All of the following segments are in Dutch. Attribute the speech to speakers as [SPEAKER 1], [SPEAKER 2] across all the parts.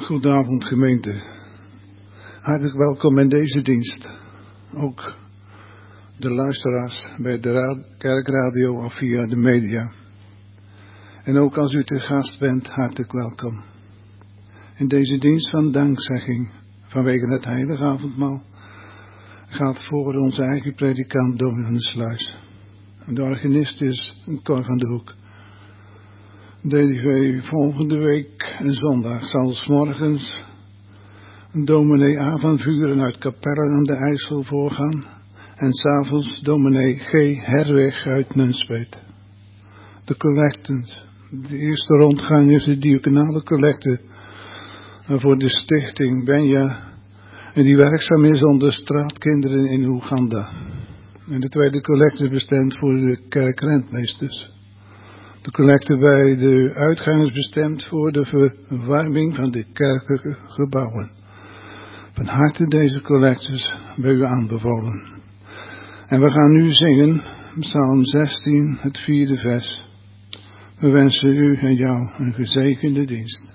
[SPEAKER 1] Goedenavond gemeente. Hartelijk welkom in deze dienst. Ook de luisteraars bij de kerkradio of via de media. En ook als u te gast bent, hartelijk welkom. In deze dienst van dankzegging vanwege het heilige avondmaal gaat voor onze eigen predikant Dominee van der Sluis. En de organist is Cor van de Hoek. DDV volgende week en zondag zal 's morgens dominee A. van Vuren uit Capelle aan de IJssel voorgaan. En 's avonds dominee G. Herweg uit Nunspeet. De collecten. De eerste rondgang is de diaconale collecte voor de stichting Benja. En die werkzaam is onder straatkinderen in Oeganda. En de tweede collecte bestemd voor de kerkrentmeesters. De collecte bij de uitgang is bestemd voor de verwarming van de kerkelijke gebouwen. Van harte deze collectes bij u aanbevolen. En we gaan nu zingen, Psalm 16, het 4e vers. We wensen u en jou een gezegende dienst.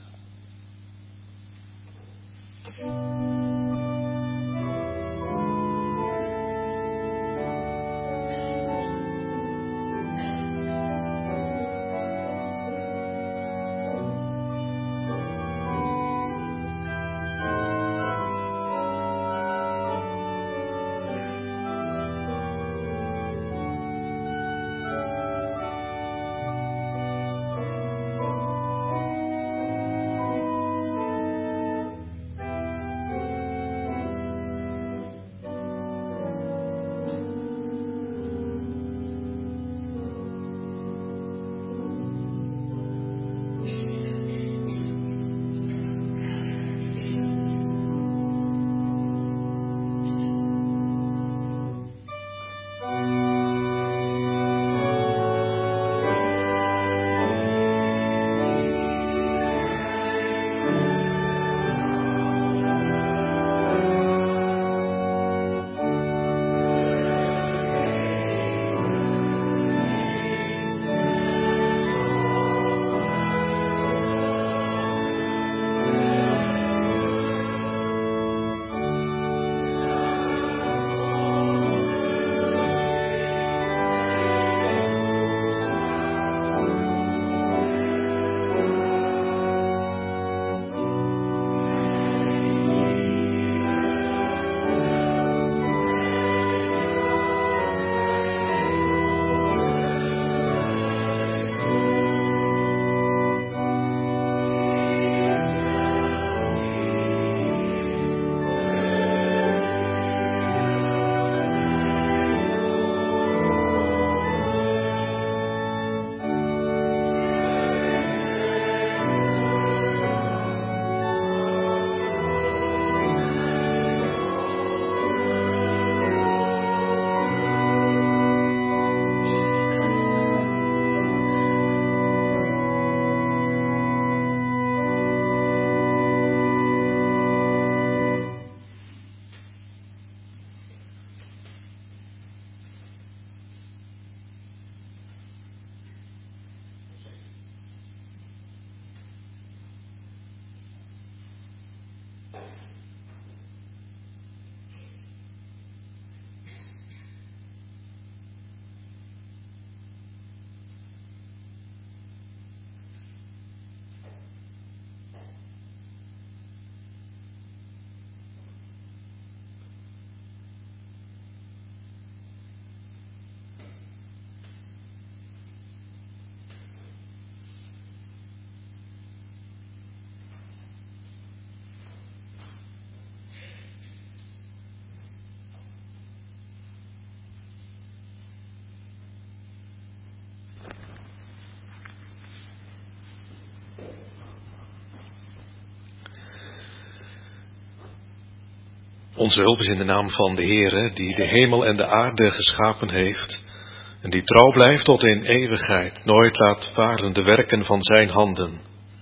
[SPEAKER 2] Onze hulp is in de naam van de Heere, die de hemel en de aarde geschapen heeft, en die trouw blijft tot in eeuwigheid, nooit laat varen de werken van zijn handen.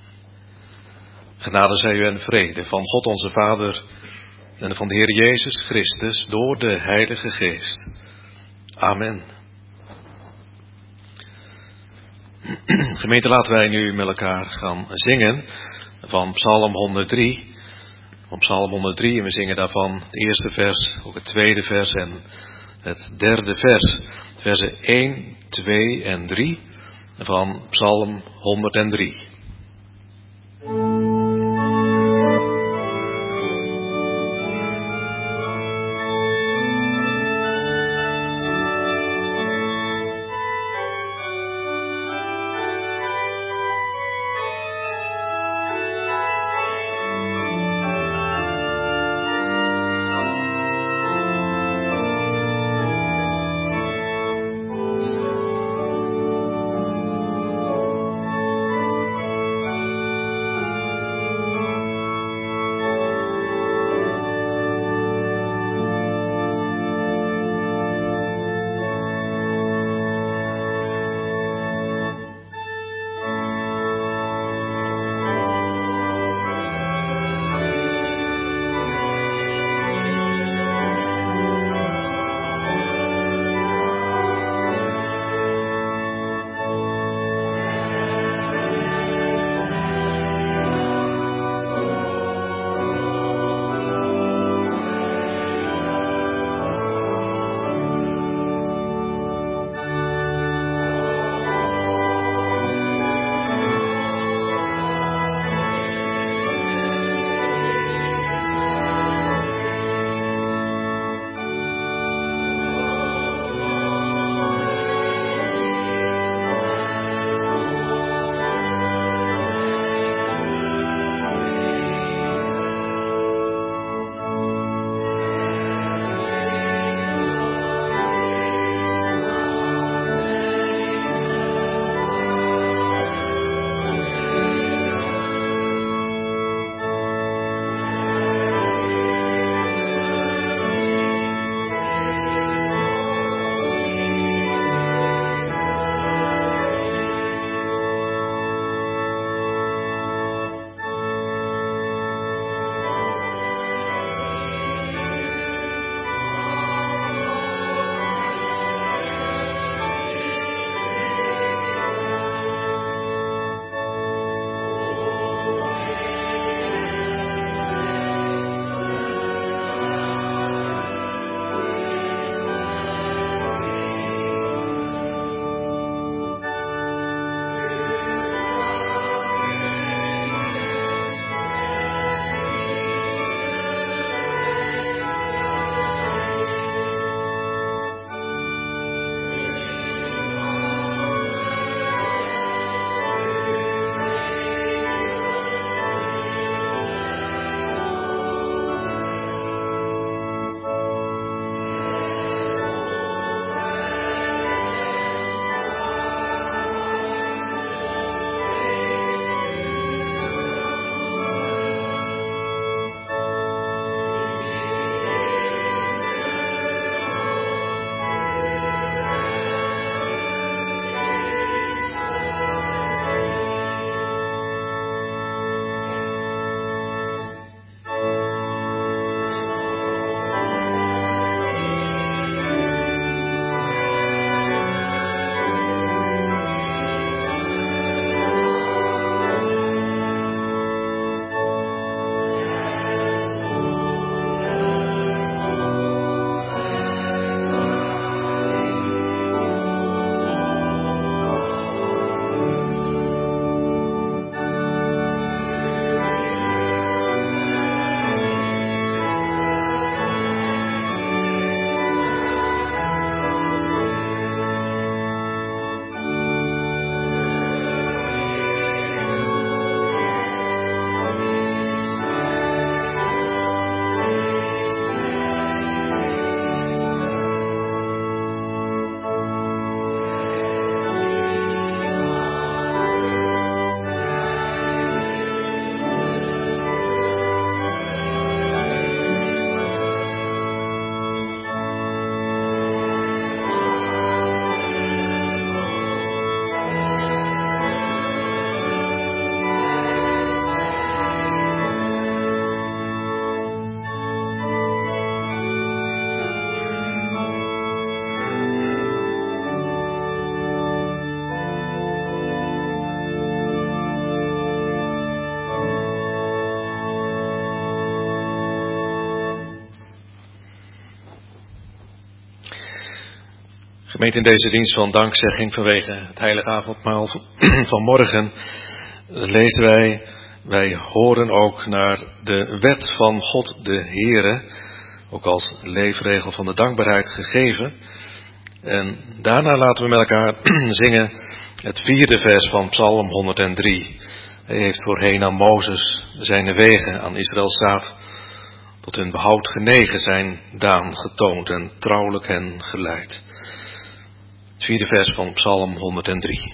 [SPEAKER 2] Genade zij u en vrede van God onze Vader en van de Heer Jezus Christus door de Heilige Geest. Amen. Gemeente, laten wij nu met elkaar gaan zingen van Psalm 103. Van Psalm 103 en we zingen daarvan het eerste vers, ook het tweede vers en het derde vers. Versen 1, 2 en 3 van Psalm 103. Gemeente, in deze dienst van dankzegging vanwege het heilige avondmaal van morgen lezen wij horen ook naar de wet van God de Heere, ook als leefregel van de dankbaarheid gegeven. En daarna laten we met elkaar zingen het 4e vers van Psalm 103. Hij heeft voorheen aan Mozes zijn wegen, aan Israëls zaad, tot hun behoud genegen zijn daan getoond en trouwelijk hen geleid. Het 4e vers van Psalm 103.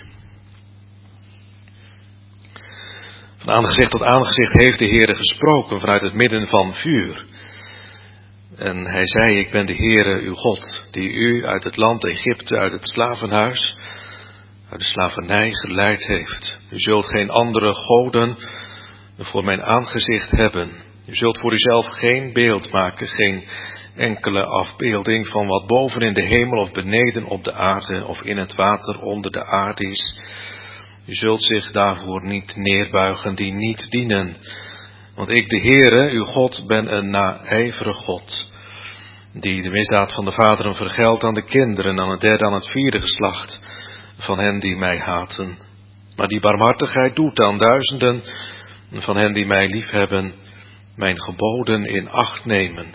[SPEAKER 2] Van aangezicht tot aangezicht heeft de Heere gesproken vanuit het midden van vuur. En hij zei, ik ben de Heere uw God, die u uit het land Egypte, uit het slavenhuis, uit de slavernij geleid heeft. U zult geen andere goden voor mijn aangezicht hebben. U zult voor uzelf geen beeld maken, geen enkele afbeelding van wat boven in de hemel of beneden op de aarde of in het water onder de aarde is. U zult zich daarvoor niet neerbuigen die niet dienen. Want ik, de Heere, uw God, ben een naijverige God, die de misdaad van de vaderen vergeldt aan de kinderen, aan het derde, aan het vierde geslacht van hen die mij haten. Maar die barmhartigheid doet aan duizenden van hen die mij liefhebben, mijn geboden in acht nemen.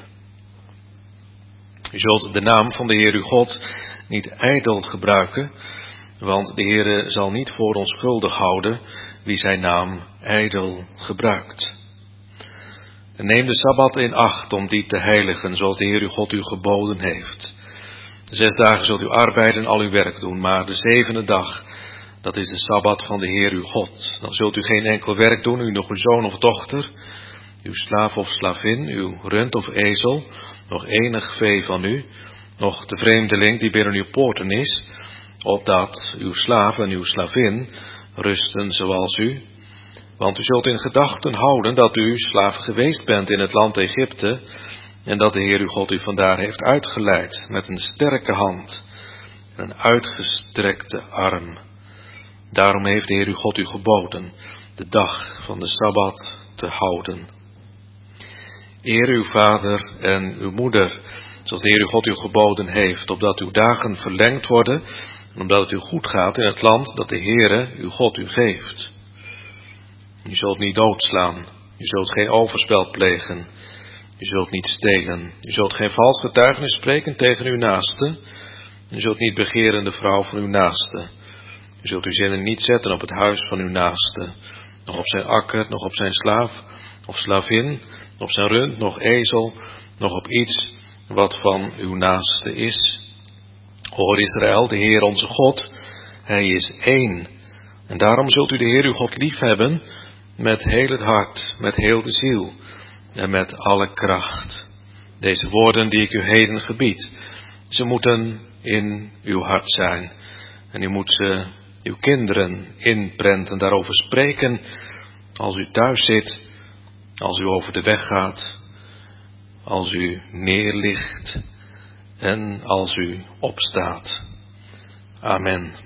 [SPEAKER 2] U zult de naam van de Heer uw God niet ijdel gebruiken, want de Heere zal niet voor onschuldig houden wie zijn naam ijdel gebruikt. En neem de Sabbat in acht om die te heiligen, zoals de Heer uw God u geboden heeft. 6 dagen zult u arbeiden en al uw werk doen, maar de 7e dag, dat is de Sabbat van de Heer uw God. Dan zult u geen enkel werk doen, u nog uw zoon of dochter, uw slaaf of slavin, uw rund of ezel, nog enig vee van u, nog de vreemdeling die binnen uw poorten is, opdat uw slaaf en uw slavin rusten zoals u. Want u zult in gedachten houden dat u slaaf geweest bent in het land Egypte, en dat de Heer uw God u vandaar heeft uitgeleid met een sterke hand en een uitgestrekte arm. Daarom heeft de Heer uw God u geboden de dag van de Sabbat te houden. Eer uw vader en uw moeder, zoals de Heer uw God u geboden heeft, opdat uw dagen verlengd worden en omdat het u goed gaat in het land dat de Heere uw God u geeft. U zult niet doodslaan, u zult geen overspel plegen, u zult niet stelen, u zult geen vals getuigenis spreken tegen uw naaste, u zult niet begeren de vrouw van uw naaste, u zult uw zinnen niet zetten op het huis van uw naaste, nog op zijn akker, nog op zijn slaaf of slavin, op zijn rund, nog ezel, nog op iets wat van uw naaste is. Hoor Israël, de Heer onze God, hij is één. En daarom zult u de Heer uw God liefhebben met heel het hart, met heel de ziel en met alle kracht. Deze woorden die ik u heden gebied, ze moeten in uw hart zijn. En u moet ze uw kinderen inprenten, daarover spreken als u thuis zit, als u over de weg gaat, als u neerligt en als u opstaat. Amen.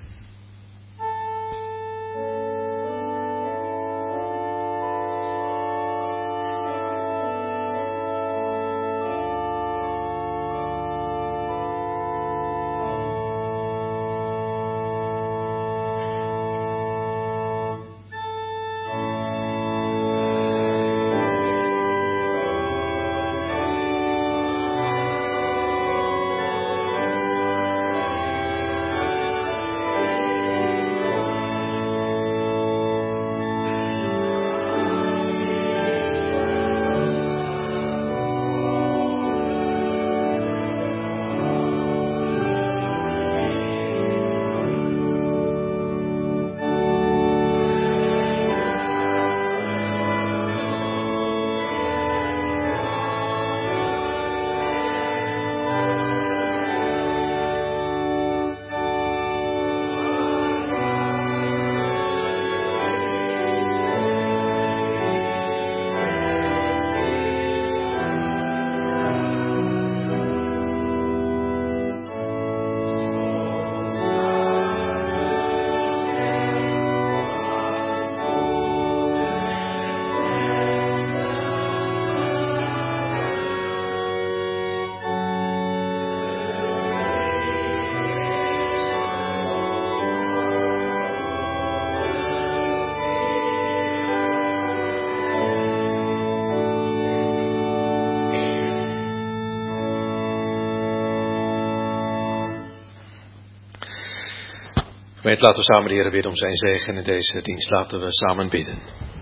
[SPEAKER 2] Gemeente, laten we samen de Heer bidden om zijn zegen in deze dienst. Laten we samen bidden.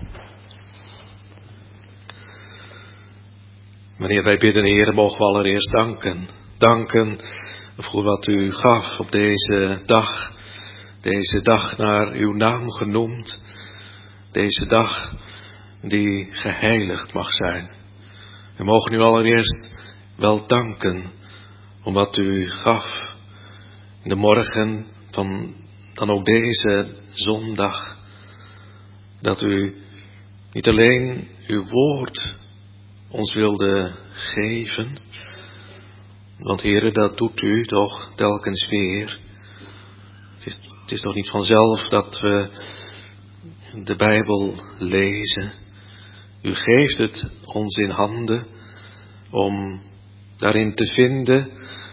[SPEAKER 2] Wanneer wij bidden, Heer, mogen we allereerst danken. Danken voor wat u gaf op deze dag. Deze dag naar uw naam genoemd. Deze dag die geheiligd mag zijn. We mogen u allereerst wel danken om wat u gaf in de morgen van dan ook deze zondag. Dat u niet alleen uw woord ons wilde geven. Want Heere, dat doet u toch telkens weer. Het is toch niet vanzelf dat we de Bijbel lezen. U geeft het ons in handen om daarin te vinden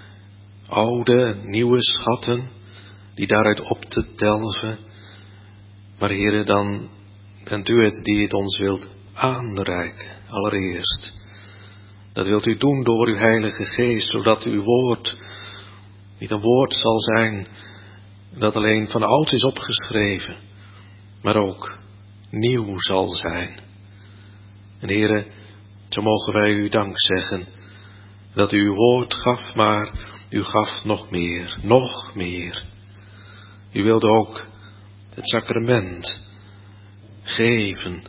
[SPEAKER 2] oude, nieuwe schatten die daaruit op te delven. Maar Heere, dan bent u het die het ons wilt aanreiken, allereerst. Dat wilt u doen door uw Heilige Geest, zodat uw woord niet een woord zal zijn dat alleen van oud is opgeschreven, maar ook nieuw zal zijn. En Heere, zo mogen wij u dank zeggen dat u uw woord gaf, maar u gaf nog meer, nog meer. U wilde ook het sacrament geven.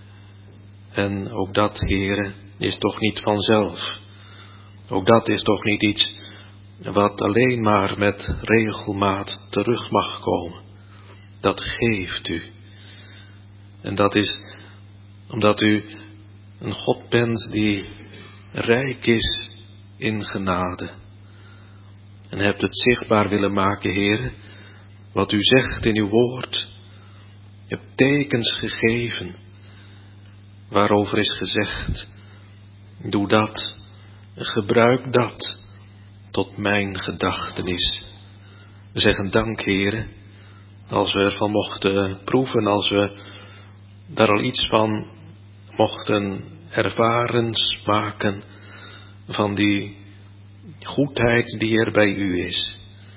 [SPEAKER 2] En ook dat, Heere, is toch niet vanzelf. Ook dat is toch niet iets wat alleen maar met regelmaat terug mag komen. Dat geeft u. En dat is omdat u een God bent die rijk is in genade. En hebt het zichtbaar willen maken, Heere, wat u zegt in uw woord. Je hebt tekens gegeven, waarover is gezegd, doe dat, gebruik dat, tot mijn gedachtenis. We zeggen dank, Heere, als we ervan mochten proeven, als we daar al iets van mochten ervaren, smaken, van die goedheid die er bij u is.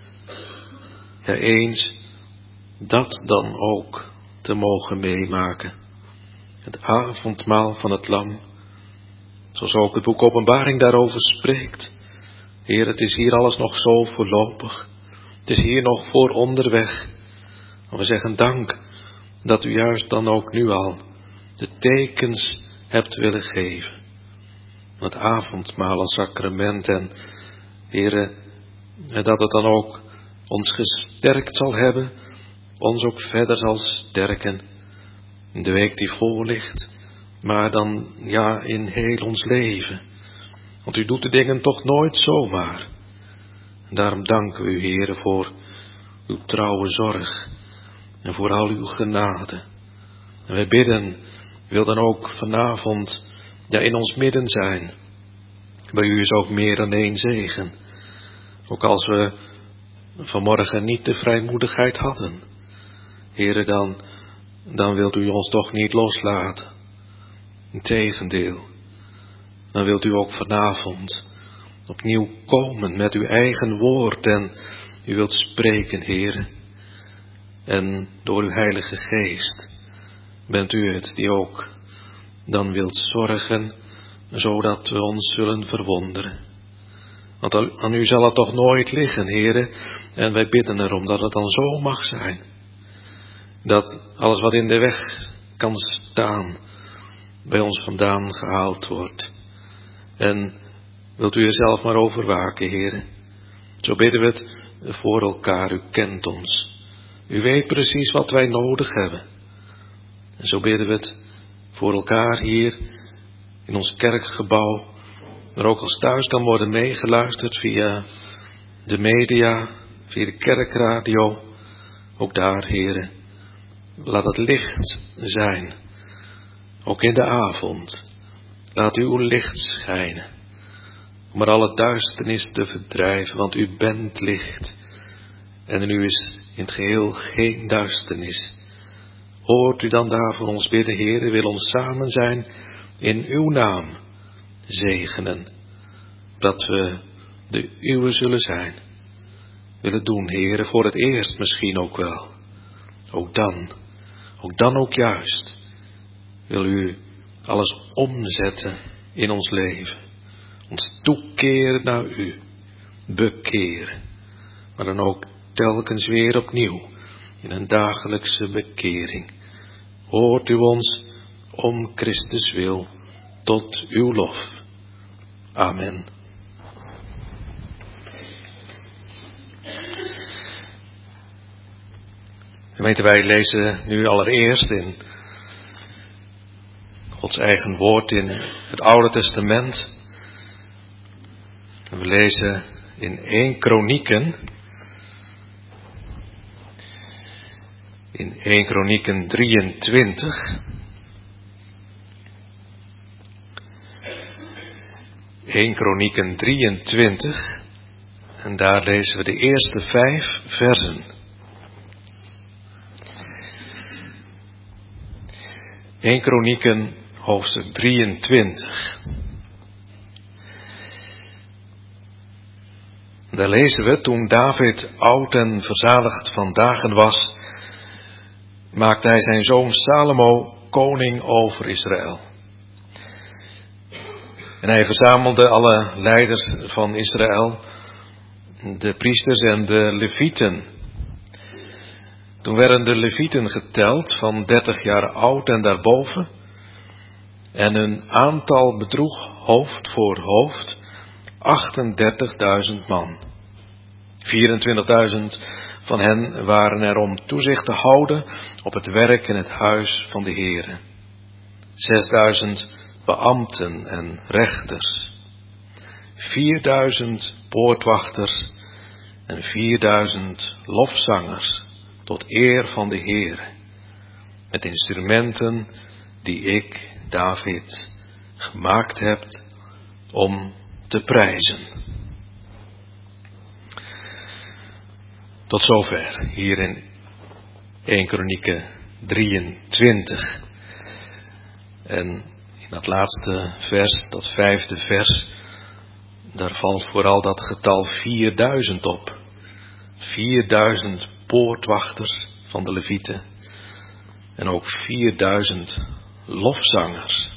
[SPEAKER 2] Ja, eens dat dan ook te mogen meemaken. Het avondmaal van het lam, zoals ook het boek Openbaring daarover spreekt. Heer, het is hier alles nog zo voorlopig. Het is hier nog voor onderweg. Maar we zeggen dank dat u juist dan ook nu al de tekens hebt willen geven. Het avondmaal als sacrament en Heere, dat het dan ook ons gesterkt zal hebben, ons ook verder zal sterken in de week die voor ligt, maar dan ja in heel ons leven. Want u doet de dingen toch nooit zomaar. En daarom danken we u, Heere, voor uw trouwe zorg en voor al uw genade. En wij bidden, wil dan ook vanavond ja in ons midden zijn. Bij u is ook meer dan één zegen. Ook als we vanmorgen niet de vrijmoedigheid hadden. Heere, dan wilt u ons toch niet loslaten. Integendeel, dan wilt u ook vanavond opnieuw komen met uw eigen woord en u wilt spreken, Heere. En door uw Heilige Geest bent u het die ook dan wilt zorgen, zodat we ons zullen verwonderen. Want aan u zal het toch nooit liggen, Heere, en wij bidden erom dat het dan zo mag zijn. Dat alles wat in de weg kan staan, bij ons vandaan gehaald wordt. En wilt u er zelf maar over waken, Heere. Zo bidden we het voor elkaar, u kent ons. U weet precies wat wij nodig hebben. En zo bidden we het voor elkaar hier in ons kerkgebouw, maar ook als thuis kan worden meegeluisterd via de media, via de kerkradio. Ook daar, Heere, laat het licht zijn. Ook in de avond, laat uw licht schijnen. Om er alle duisternis te verdrijven, want u bent licht. En in u is in het geheel geen duisternis. Hoort u dan daarvoor ons bidden, Heere, wil ons samen zijn in uw naam zegenen. Dat we de uwe zullen zijn. Willen doen, Heere, voor het eerst misschien ook wel. ook dan ook juist, wil u alles omzetten in ons leven. Ons toekeren naar u, bekeren, maar dan ook telkens weer opnieuw in een dagelijkse bekering. Hoort u ons om Christus wil tot uw lof. Amen. Gemeente, wij lezen nu allereerst in Gods eigen woord in het Oude Testament. We lezen in 1 Kronieken. In 1 Kronieken 23. 1 Kronieken 23. En daar lezen we de eerste 5 versen. 1 Kronieken hoofdstuk 23. Daar lezen we: toen David oud en verzadigd van dagen was, maakte hij zijn zoon Salomo koning over Israël. En hij verzamelde alle leiders van Israël, de priesters en de levieten. Toen werden de levieten geteld van 30 jaar oud en daarboven, en hun aantal bedroeg hoofd voor hoofd 38.000 man. 24.000 van hen waren er om toezicht te houden op het werk in het huis van de Heere. 6.000 beambten en rechters. 4.000 poortwachters en 4.000 lofzangers tot eer van de Heere, met instrumenten die ik, David, gemaakt heb om te prijzen. Tot zover, hier in 1 Kronieken 23. En in dat laatste vers, dat 5e vers, daar valt vooral dat getal 4000 op. 4000 poortwachters van de levieten en ook 4000 lofzangers.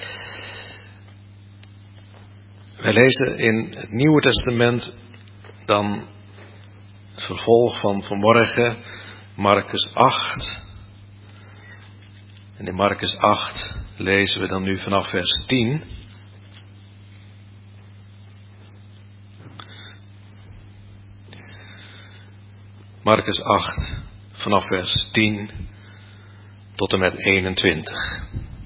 [SPEAKER 2] Wij lezen in het Nieuwe Testament dan het vervolg van vanmorgen, Markus 8. En in Markus 8 lezen we dan nu vanaf vers 10. Markus 8, vanaf vers 10 tot en met 21.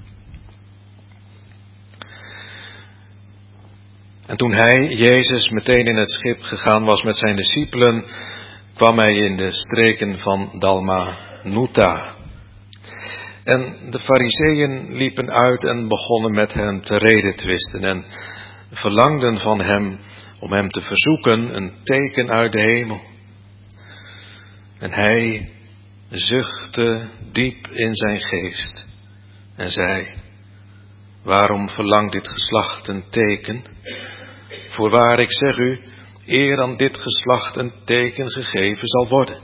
[SPEAKER 2] En toen hij, Jezus, meteen in het schip gegaan was met zijn discipelen, kwam hij in de streken van Dalmanuta. En de Farizeeën liepen uit en begonnen met hem te redetwisten en verlangden van hem om hem te verzoeken een teken uit de hemel. En hij zuchtte diep in zijn geest en zei: waarom verlangt dit geslacht een teken? Voorwaar, ik zeg u, eer aan dit geslacht een teken gegeven zal worden.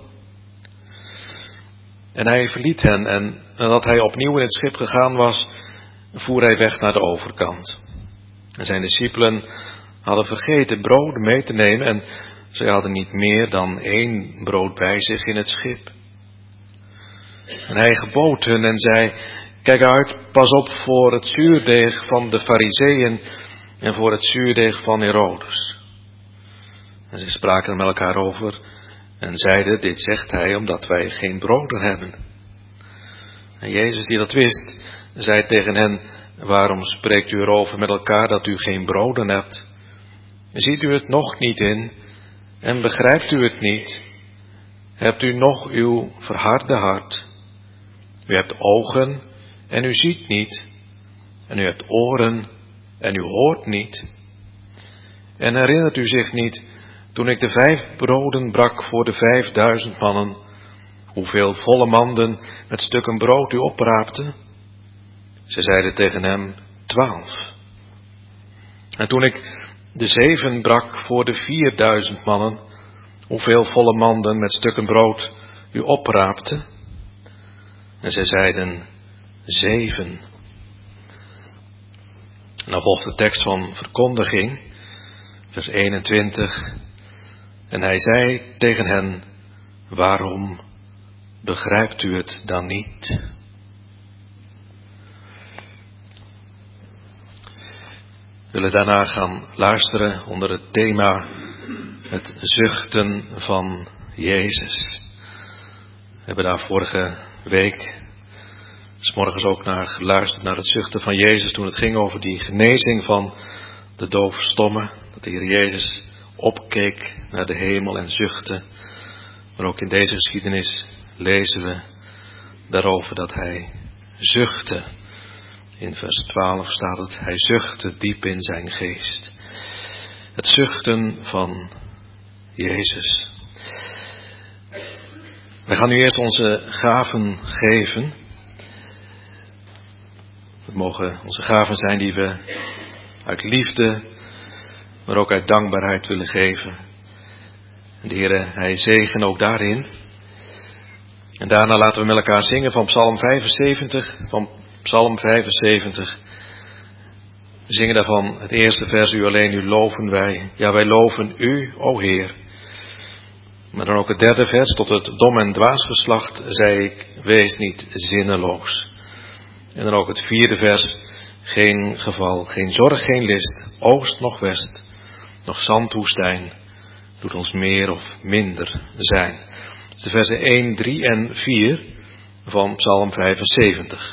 [SPEAKER 2] En hij verliet hen, en nadat hij opnieuw in het schip gegaan was, voer hij weg naar de overkant. En zijn discipelen hadden vergeten brood mee te nemen, en zij hadden niet meer dan 1 brood bij zich in het schip. En hij gebood hun en zei: kijk uit, pas op voor het zuurdeeg van de Farizeeën en voor het zuurdeeg van Herodes. En ze spraken er met elkaar over en zeiden: dit zegt hij omdat wij geen broden hebben. En Jezus, die dat wist, zei tegen hen: waarom spreekt u erover met elkaar dat u geen broden hebt? Ziet u het nog niet in en begrijpt u het niet? Hebt u nog uw verharde hart? U hebt ogen en u ziet niet, en u hebt oren en u hoort niet. En herinnert u zich niet, toen ik de 5 broden brak voor de 5000 mannen, hoeveel volle manden met stukken brood u opraapte? Ze zeiden tegen hem: 12. En toen ik de 7 brak voor de 4000 mannen, hoeveel volle manden met stukken brood u opraapte? En zij zeiden 7. En dan volgt de tekst van verkondiging, vers 21. En hij zei tegen hen, waarom begrijpt u het dan niet? We willen daarna gaan luisteren onder het thema het zuchten van Jezus. We hebben daar vorige week 's morgens ook naar geluisterd, naar het zuchten van Jezus, toen het ging over die genezing van de doofstommen. Dat de Heer Jezus opkeek naar de hemel en zuchtte. Maar ook in deze geschiedenis lezen we daarover dat hij zuchtte. In vers 12 staat het, hij zuchtte diep in zijn geest. Het zuchten van Jezus. We gaan nu eerst onze gaven geven. Het mogen onze gaven zijn die we uit liefde, maar ook uit dankbaarheid willen geven. En de Heer, hij zegen ook daarin. En daarna laten we met elkaar zingen van Psalm 75. We zingen daarvan het eerste vers, u alleen, u loven wij. Ja, wij loven u, o Heer. Maar dan ook het derde vers, tot het dom en dwaas geslacht, zei ik, wees niet zinneloos. En dan ook het vierde vers, geen geval, geen zorg, geen list, oost noch west, nog zandwoestijn, doet ons meer of minder zijn. Dus de versen 1, 3 en 4 van Psalm 75.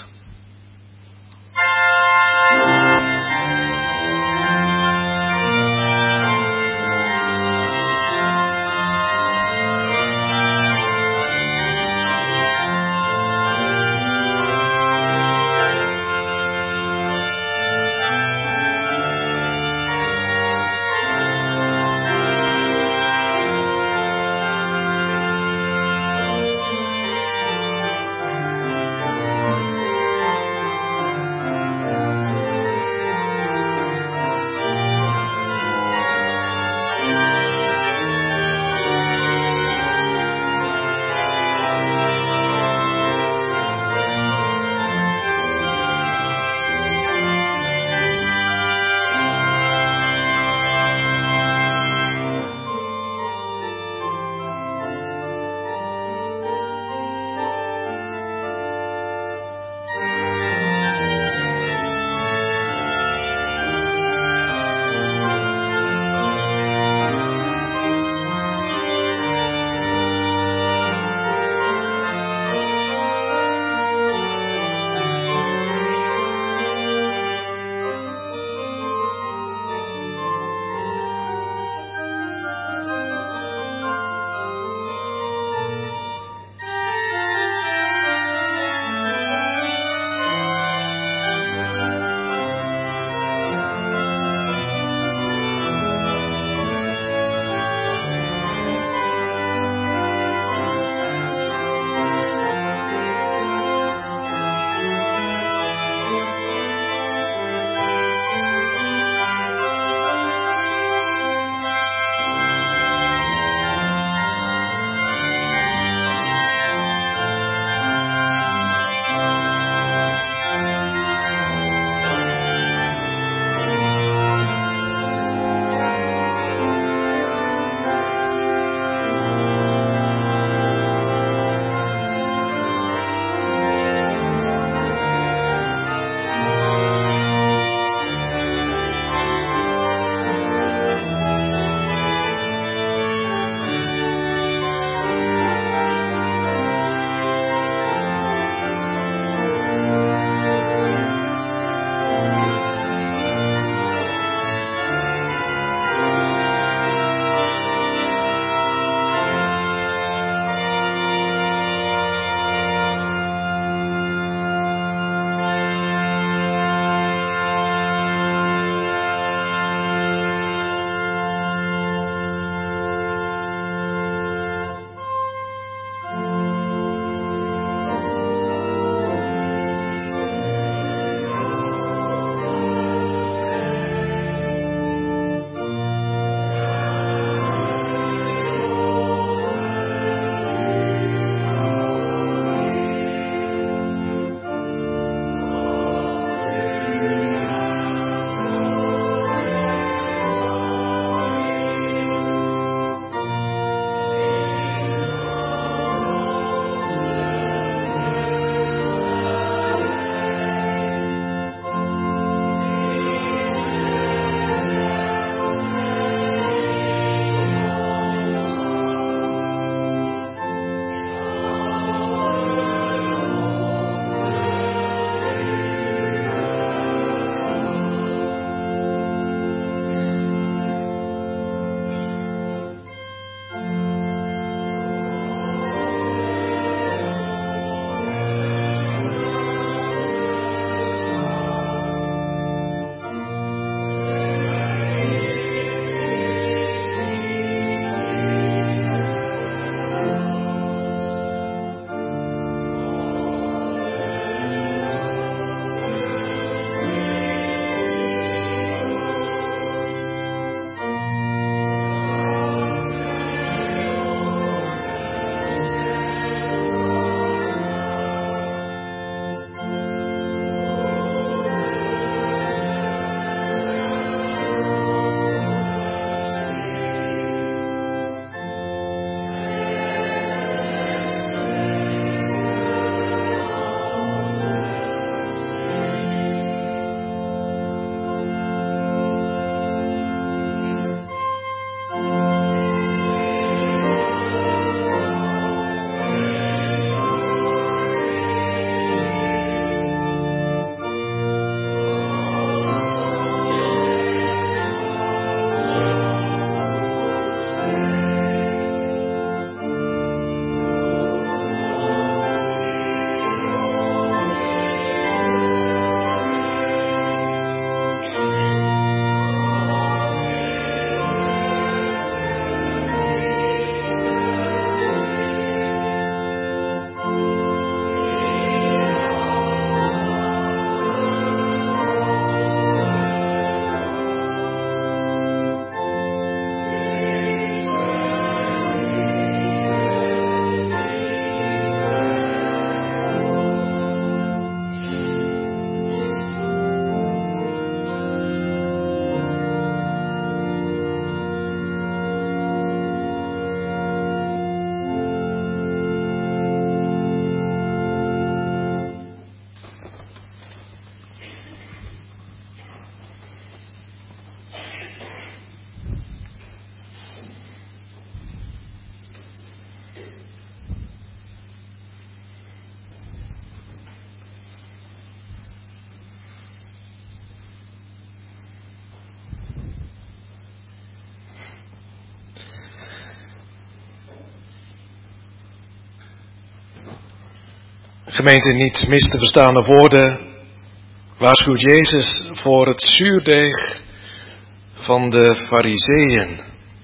[SPEAKER 2] Gemeente, niet mis te verstaande woorden waarschuwt Jezus voor het zuurdeeg van de Farizeeën.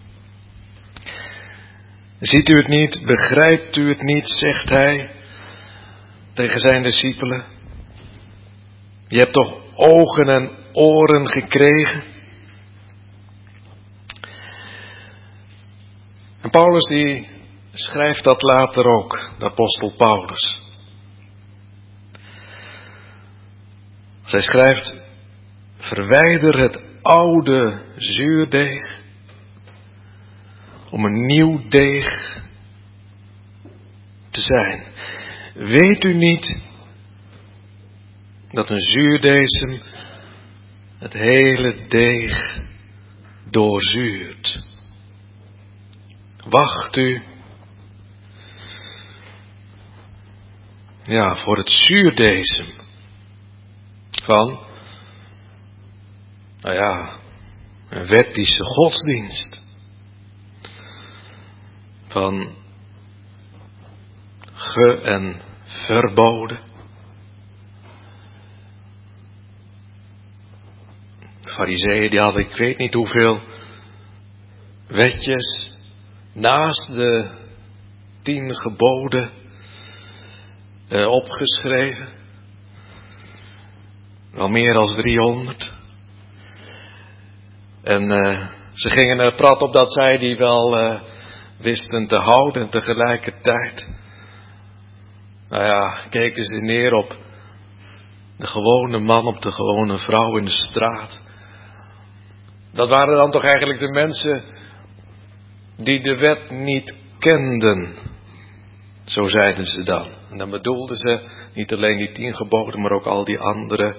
[SPEAKER 2] Ziet u het niet, begrijpt u het niet, zegt hij tegen zijn discipelen. Je hebt toch ogen en oren gekregen? En Paulus die schrijft dat later ook, de apostel Paulus. Zij schrijft, verwijder het oude zuurdeeg om een nieuw deeg te zijn. Weet u niet dat een zuurdesem het hele deeg doorzuurt? Wacht u voor het zuurdesem van een wettische godsdienst, van en verboden, Farizeeën die hadden ik weet niet hoeveel wetjes naast de 10 geboden opgeschreven. Wel meer dan 300. En ze gingen er prat op dat zij die wel wisten te houden en tegelijkertijd keken ze neer op de gewone man, op de gewone vrouw in de straat. Dat waren dan toch eigenlijk de mensen die de wet niet kenden. Zo zeiden ze dan. En dan bedoelden ze niet alleen die 10 geboden, maar ook al die andere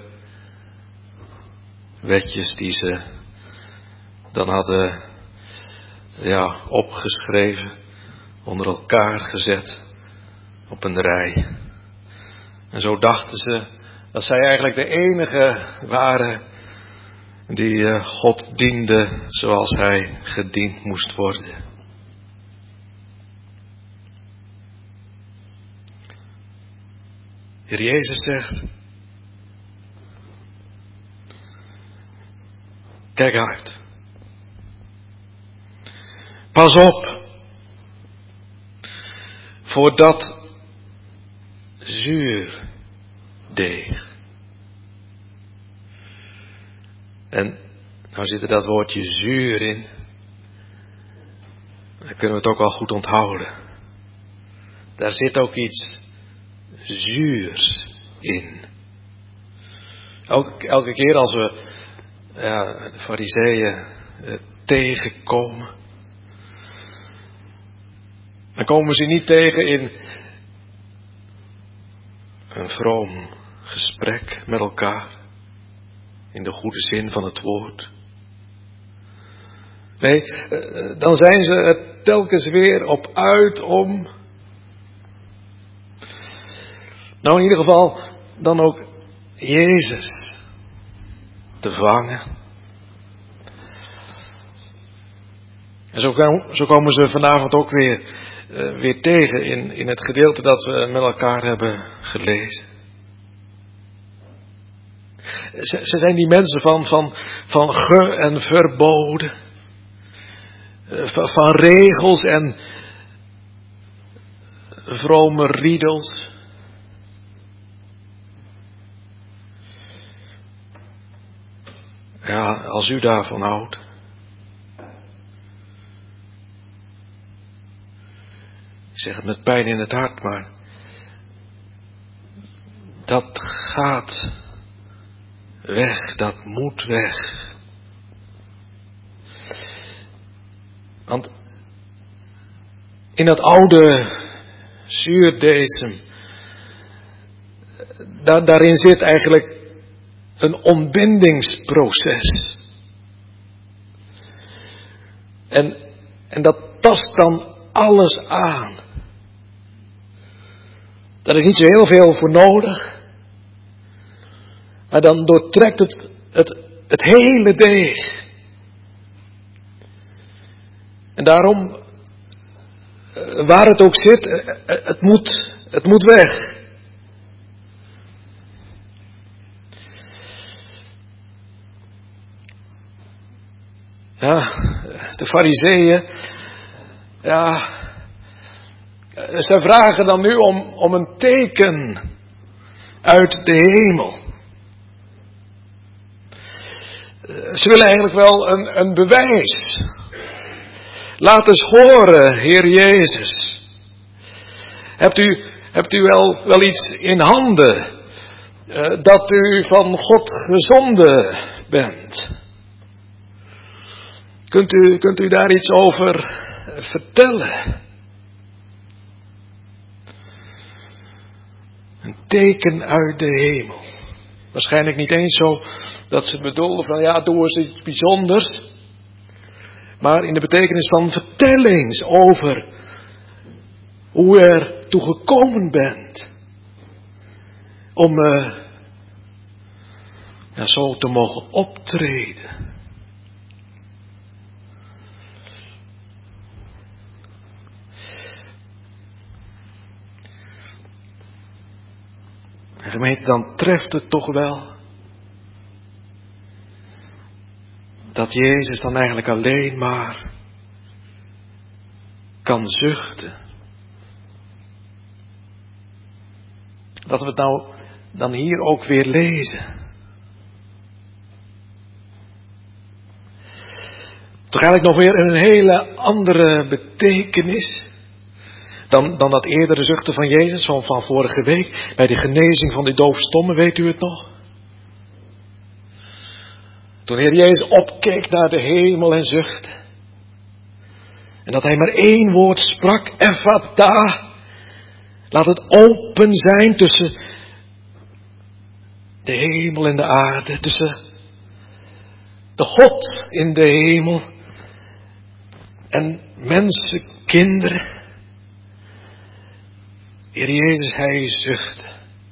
[SPEAKER 2] wetjes die ze dan hadden opgeschreven, onder elkaar gezet, op een rij. En zo dachten ze dat zij eigenlijk de enige waren die God diende zoals hij gediend moest worden. Heer Jezus zegt, kijk uit. Pas op voor dat zuurdeeg. En nou zit er dat woordje zuur in. Dan kunnen we het ook wel goed onthouden. Daar zit ook iets zuurs in. Elke keer als we de Farizeeën tegenkomen, dan komen ze niet tegen in een vroom gesprek met elkaar, in de goede zin van het woord. Nee, dan zijn ze er telkens weer op uit om, in ieder geval dan ook Jezus te vangen. En zo komen ze vanavond ook weer tegen in het gedeelte dat we met elkaar hebben gelezen. Ze zijn die mensen van en verboden, van regels en vrome riedels. Ja, als u daarvan houdt. Ik zeg het met pijn in het hart, maar dat gaat weg, dat moet weg. Want in dat oude zuurdesem, daarin zit eigenlijk een ontbindingsproces. En dat tast dan alles aan. Daar is niet zo heel veel voor nodig. Maar dan doortrekt het hele deeg. En daarom, waar het ook zit, het moet weg. Ja, de Farizeeën, ja, ze vragen dan nu om een teken uit de hemel. Ze willen eigenlijk wel een bewijs. Laat eens horen, Heer Jezus. Hebt u wel iets in handen dat u van God gezonden bent? Kunt u daar iets over vertellen? Een teken uit de hemel. Waarschijnlijk niet eens zo dat ze bedoelden van ja, doe eens iets bijzonders. Maar in de betekenis van vertel eens over hoe u er toe gekomen bent. Om zo te mogen optreden. En gemeente, dan treft het toch wel dat Jezus dan eigenlijk alleen maar kan zuchten. Dat we het nou dan hier ook weer lezen. Toch eigenlijk nog weer een hele andere betekenis dan dat eerdere zuchten van Jezus van vorige week. Bij de genezing van die doofstomme, weet u het nog? Toen Heer Jezus opkeek naar de hemel en zuchtte. En dat hij maar één woord sprak, Ephata. Laat het open zijn tussen de hemel en de aarde. Tussen de God in de hemel en mensenkinderen. Heer Jezus, hij zuchtte.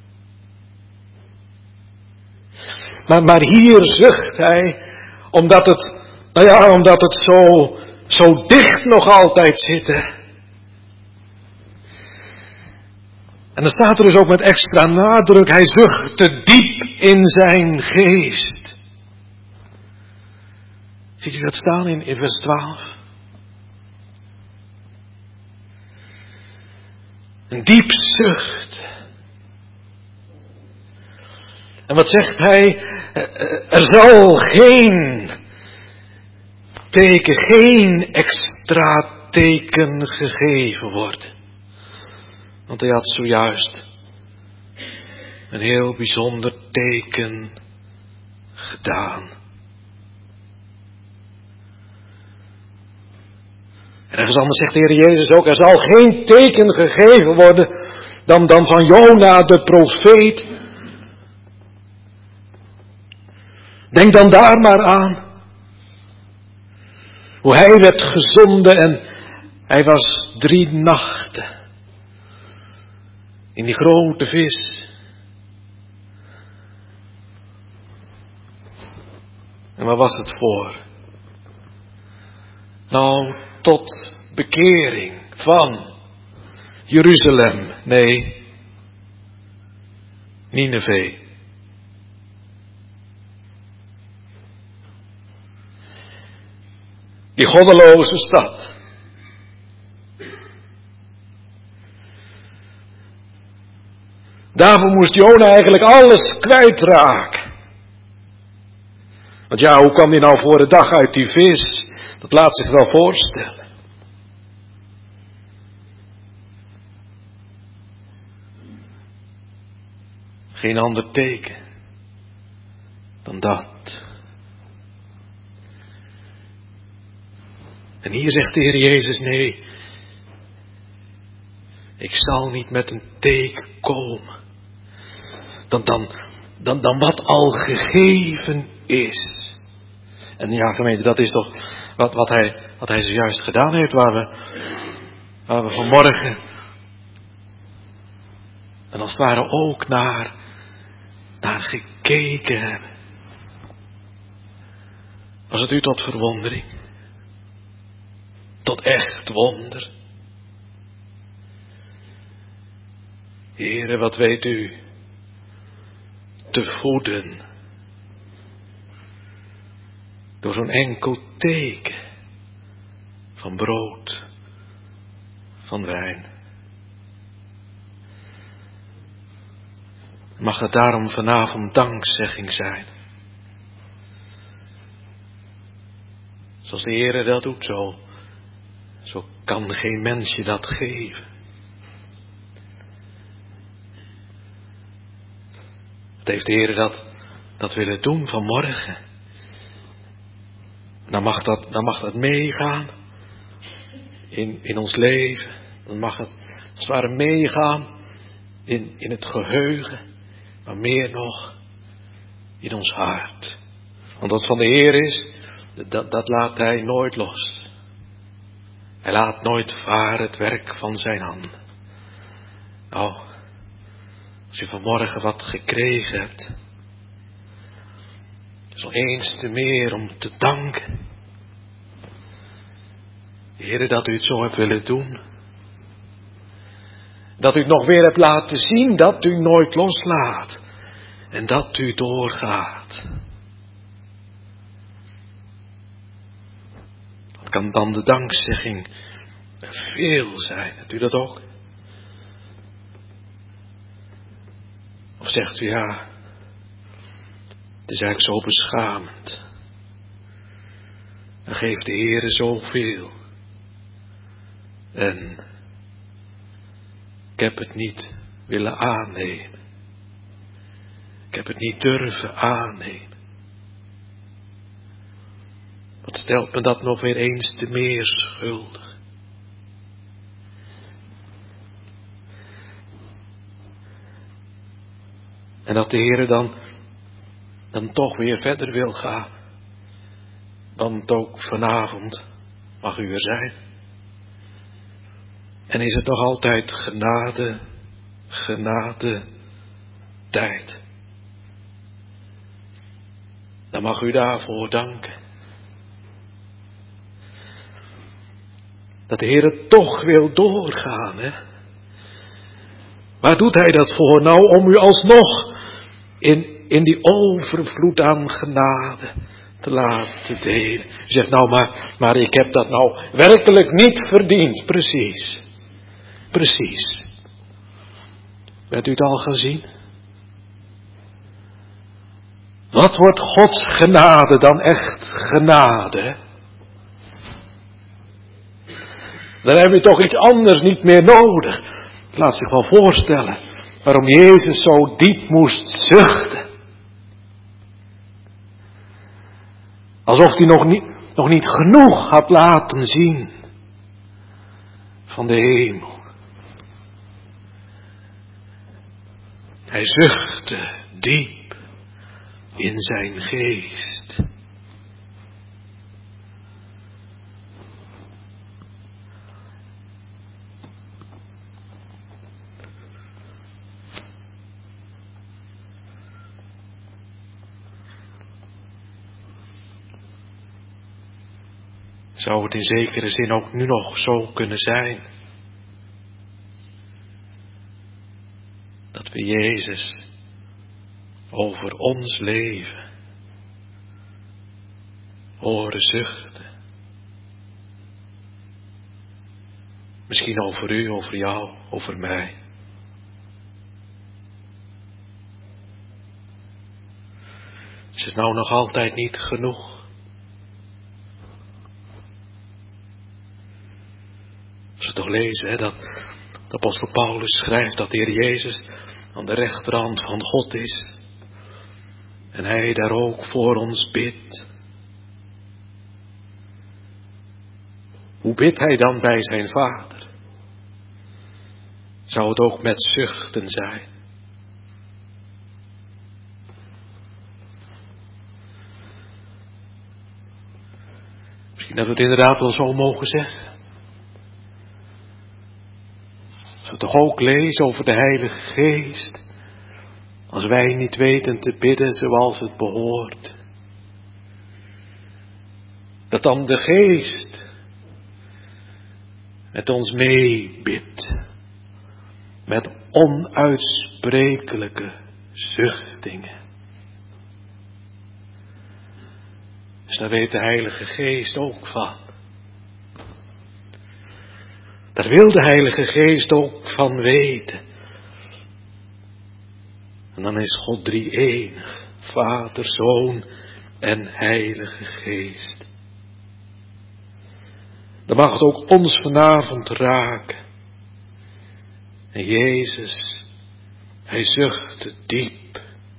[SPEAKER 2] Maar hier zucht hij omdat het zo dicht nog altijd zit. En dan staat er dus ook met extra nadruk, hij zuchtte diep in zijn geest. Ziet u dat staan in vers 12? Een diep zucht. En wat zegt hij? Er zal geen teken, geen extra teken gegeven worden. Want hij had zojuist een heel bijzonder teken gedaan. En ergens anders zegt de Heer Jezus ook, er zal geen teken gegeven worden dan van Jona de profeet. Denk dan daar maar aan. Hoe hij werd gezonden en hij was 3 nachten in die grote vis. En waar was het voor? Nou, tot bekering van Jeruzalem. Nee, Nineve. Die goddeloze stad. Daarvoor moest Jona eigenlijk alles kwijtraken. Want ja, hoe kwam hij nou voor de dag uit die vis? Dat laat zich wel voorstellen. Geen ander teken dan dat. En hier zegt de Heer Jezus, nee, ik zal niet met een teken komen. Dan wat al gegeven is. En ja, gemeente, dat is toch wat hij zojuist gedaan heeft, waar we vanmorgen en als het ware ook naar gekeken hebben. Was het u tot verwondering? Tot echt wonder? Heere, wat weet u te voeden door zo'n enkel teken van brood, van wijn. Mag het daarom vanavond dankzegging zijn. Zoals de Heere dat doet, zo kan geen mens je dat geven. Het heeft de Heere dat willen doen vanmorgen. Dan mag dat meegaan in ons leven. Dan mag het als het ware meegaan in het geheugen. Maar meer nog in ons hart. Want wat van de Heer is, dat laat Hij nooit los. Hij laat nooit varen het werk van zijn handen. Nou, als je vanmorgen wat gekregen hebt, is al eens te meer om te danken. Heere, dat u het zo hebt willen doen. Dat u het nog weer hebt laten zien, dat u nooit loslaat. En dat u doorgaat. Wat kan dan de dankzegging veel zijn? Hebt u dat ook? Of zegt u ja, het is eigenlijk zo beschamend. Dan geeft de Heere zoveel. En ik heb het niet willen aannemen. Ik heb het niet durven aannemen. Wat stelt me dat nog weer eens te meer schuldig? En dat de Heere dan toch weer verder wil gaan. Want ook vanavond mag u er zijn. En is het nog altijd genade tijd. Dan mag u daarvoor danken. Dat de Heer toch wil doorgaan, hè. Waar doet Hij dat voor? Nou, om u alsnog in die overvloed aan genade te laten delen. U zegt nou, maar ik heb dat nou werkelijk niet verdiend. Precies. Precies. Bent u het al gezien? Wat wordt Gods genade dan echt genade? Dan heb je toch iets anders niet meer nodig. Laat zich wel voorstellen waarom Jezus zo diep moest zuchten. Alsof hij nog niet genoeg had laten zien van de hemel. Hij zuchtte diep in zijn geest. Zou het in zekere zin ook nu nog zo kunnen zijn? Dat we Jezus over ons leven horen zuchten. Misschien over u, over jou, over mij. Is het nou nog altijd niet genoeg? Als we toch lezen, hè, dat de apostel Paulus schrijft dat de Heer Jezus aan de rechterhand van God is. En Hij daar ook voor ons bidt. Hoe bidt Hij dan bij zijn Vader? Zou het ook met zuchten zijn? Misschien dat we het inderdaad wel zo mogen zeggen. Als we toch ook lezen over de Heilige Geest. Als wij niet weten te bidden zoals het behoort. Dat dan de Geest met ons meebidt. Met onuitsprekelijke zuchtingen. Dus daar weet de Heilige Geest ook van. Daar wil de Heilige Geest ook van weten. En dan is God drie-enig. Vader, Zoon en Heilige Geest. Dan mag het ook ons vanavond raken. En Jezus, hij zuchtte diep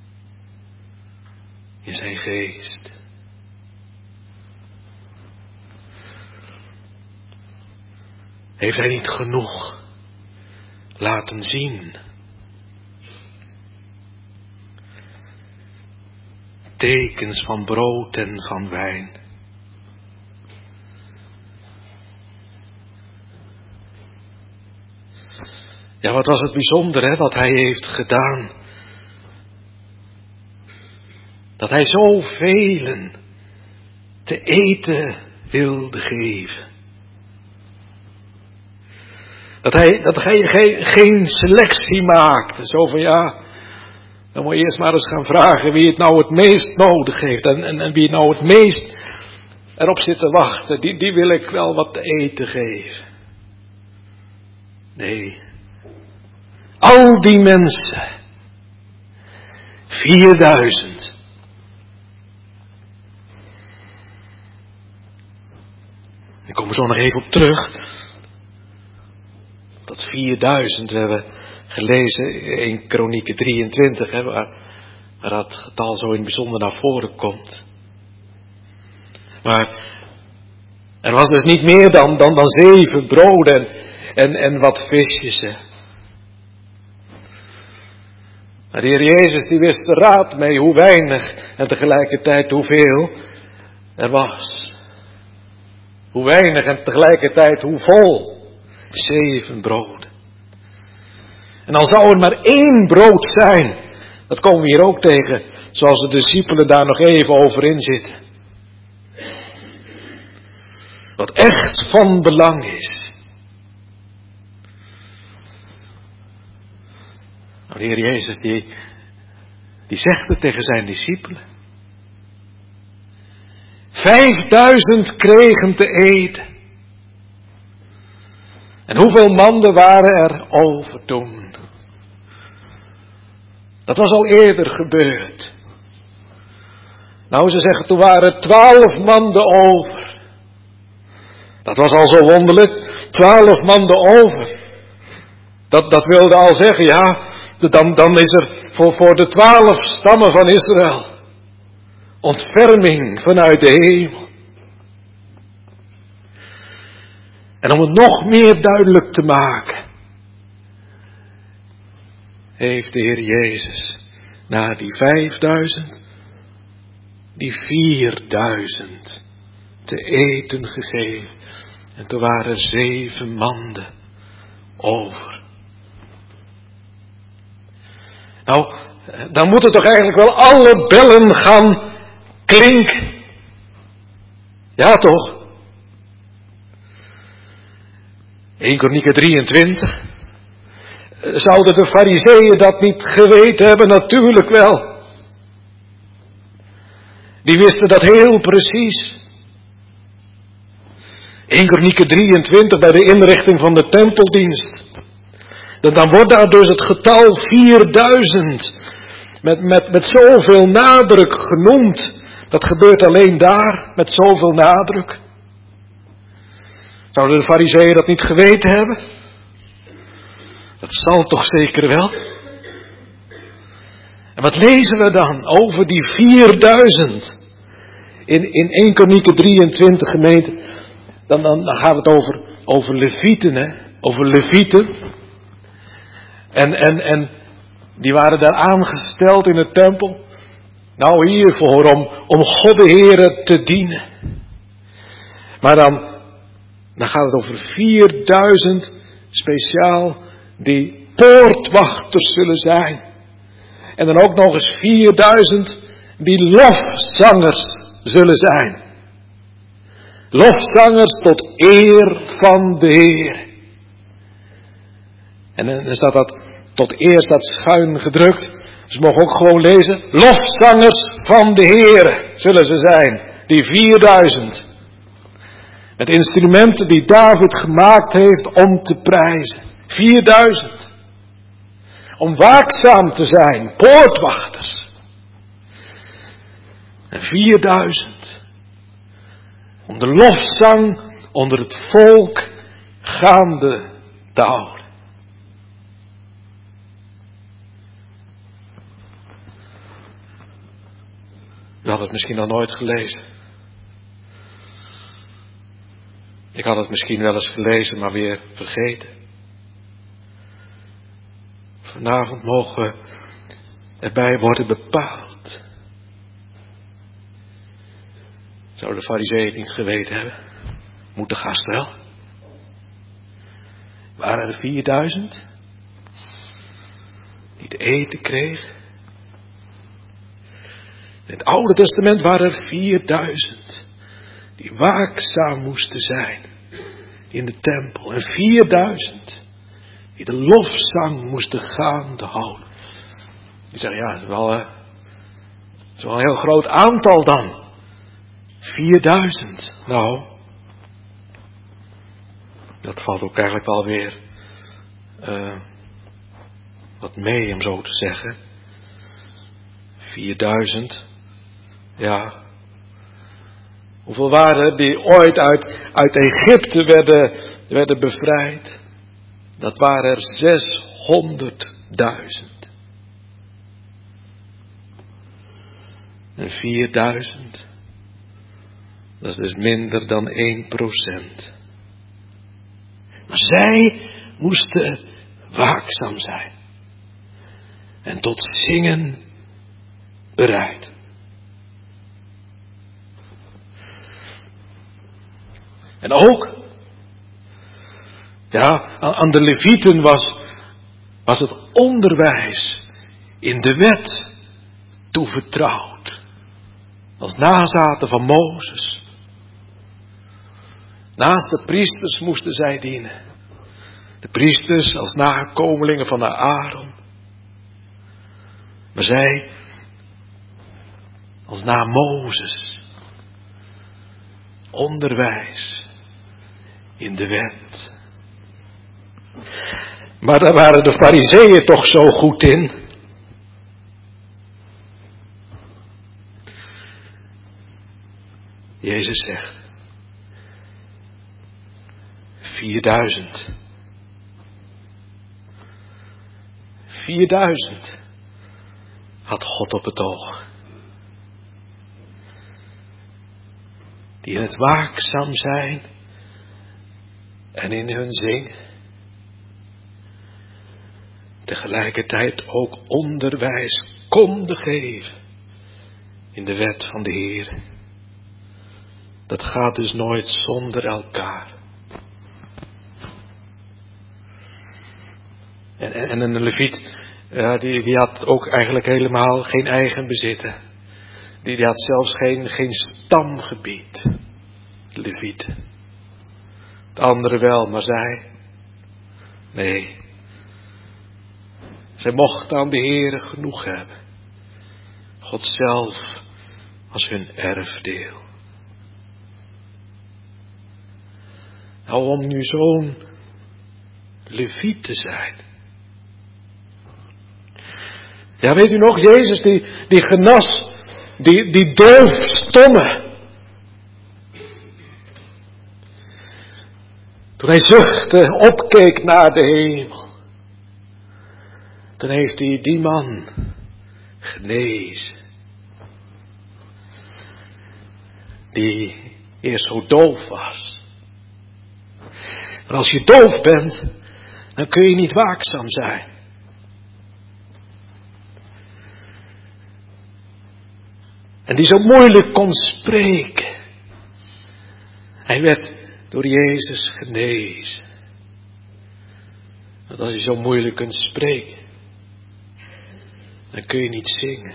[SPEAKER 2] in zijn geest. Heeft hij niet genoeg laten zien? Tekens van brood en van wijn. Ja, wat was het bijzonder, hè, wat hij heeft gedaan. Dat hij zoveel te eten wilde geven. Dat hij geen selectie maakte. Zo van ja, dan moet je eerst maar eens gaan vragen wie het nou het meest nodig heeft. En wie nou het meest erop zit te wachten. Die wil ik wel wat te eten geven. Nee. Al die mensen. 4000. Ik kom er zo nog even op terug. Dat 4000, we hebben gelezen in Kronieken 23, hè, waar dat getal zo in het bijzonder naar voren komt. Maar er was dus niet meer dan 7 broden en wat visjes. Hè. Maar de Heer Jezus die wist er raad mee hoe weinig en tegelijkertijd hoeveel er was. Hoe weinig en tegelijkertijd hoe vol. 7 broden. En dan zou er maar 1 brood zijn. Dat komen we hier ook tegen. Zoals de discipelen daar nog even over in zitten. Wat echt van belang is. Nou, de Heer Jezus die zegt het tegen zijn discipelen. 5000 kregen te eten. En hoeveel manden waren er over toen? Dat was al eerder gebeurd. Nou, ze zeggen, toen waren er 12 manden over. Dat was al zo wonderlijk. 12 manden over. Dat wilde al zeggen, ja, dan is er voor de 12 stammen van Israël ontferming vanuit de hemel. En om het nog meer duidelijk te maken, heeft de Heer Jezus na die 5000, die 4000 te eten gegeven. En toen waren er 7 manden over. Nou, dan moeten toch eigenlijk wel alle bellen gaan klinken. Ja toch? 1 Kronieken 23. Zouden de farizeeën dat niet geweten hebben? Natuurlijk wel. Die wisten dat heel precies. 1 Kronieken 23 bij de inrichting van de tempeldienst. Dan wordt daar dus het getal 4000 met zoveel nadruk genoemd. Dat gebeurt alleen daar met zoveel nadruk. Zouden de farizeeën dat niet geweten hebben? Dat zal toch zeker wel. En wat lezen we dan over die 4000? In 1 Kronieken 23 gemeente. Dan gaat het over Levieten, hè? Over Levieten. En die waren daar aangesteld in de tempel. Nou hiervoor, om God de Heere te dienen. Maar dan gaat het over 4000 speciaal die poortwachters zullen zijn. En dan ook nog eens 4000 die lofzangers zullen zijn. Lofzangers tot eer van de Heer. En dan staat dat tot eer staat schuin gedrukt. Dus we mogen ook gewoon lezen. Lofzangers van de Heer zullen ze zijn.
[SPEAKER 3] die 4000. Met instrumenten die David gemaakt heeft om te prijzen. 4000. Om waakzaam te zijn, poortwachters. En 4000. Om de lofzang onder het volk gaande te houden. U had het misschien nog nooit gelezen. Ik had het misschien wel eens gelezen, maar weer vergeten. Vanavond mogen we erbij worden bepaald. Zou de farizeeën het niet geweten hebben? Moet de gast wel? Waren er 4000 die te eten kregen? In het Oude Testament waren er 4000 die waakzaam moesten zijn in de tempel. En 4000 die de lofzang moesten gaande houden. Die zeggen, ja, dat is wel een heel groot aantal dan. 4000. Nou, dat valt ook eigenlijk wel weer wat mee, om zo te zeggen. 4000. Ja. Hoeveel waren er die ooit uit Egypte werden bevrijd? Dat waren er 600.000. En 4000. Dat is dus minder dan 1%. Maar zij moesten waakzaam zijn. En tot zingen bereid. En ook, ja, aan de Levieten was het onderwijs in de wet toevertrouwd. Als nazaten van Mozes. Naast de priesters moesten zij dienen. De priesters als nakomelingen van Aaron. Maar zij als na Mozes. Onderwijs in de wet. Maar daar waren de farizeeën toch zo goed in. Jezus zegt. 4000. 4000 had God op het oog. Die in het waakzaam zijn en in hun zingen tegelijkertijd ook onderwijs konden geven in de wet van de Heer. Dat gaat dus nooit zonder elkaar. En een leviet, ja, die had ook eigenlijk helemaal geen eigen bezitten. Die had zelfs geen stamgebied. Leviet. Het andere wel, maar zij. Nee. Zij mochten aan de Heere genoeg hebben. God zelf als hun erfdeel. Nou, om nu zo'n leviet te zijn. Ja, weet u nog, Jezus die genas, die doofstomme. Toen hij zuchtte, opkeek naar de hemel. Toen heeft hij die man genezen. Die eerst zo doof was. Maar als je doof bent, dan kun je niet waakzaam zijn. En die zo moeilijk kon spreken. Hij werd door Jezus genezen. Want als je zo moeilijk kunt spreken, dan kun je niet zingen.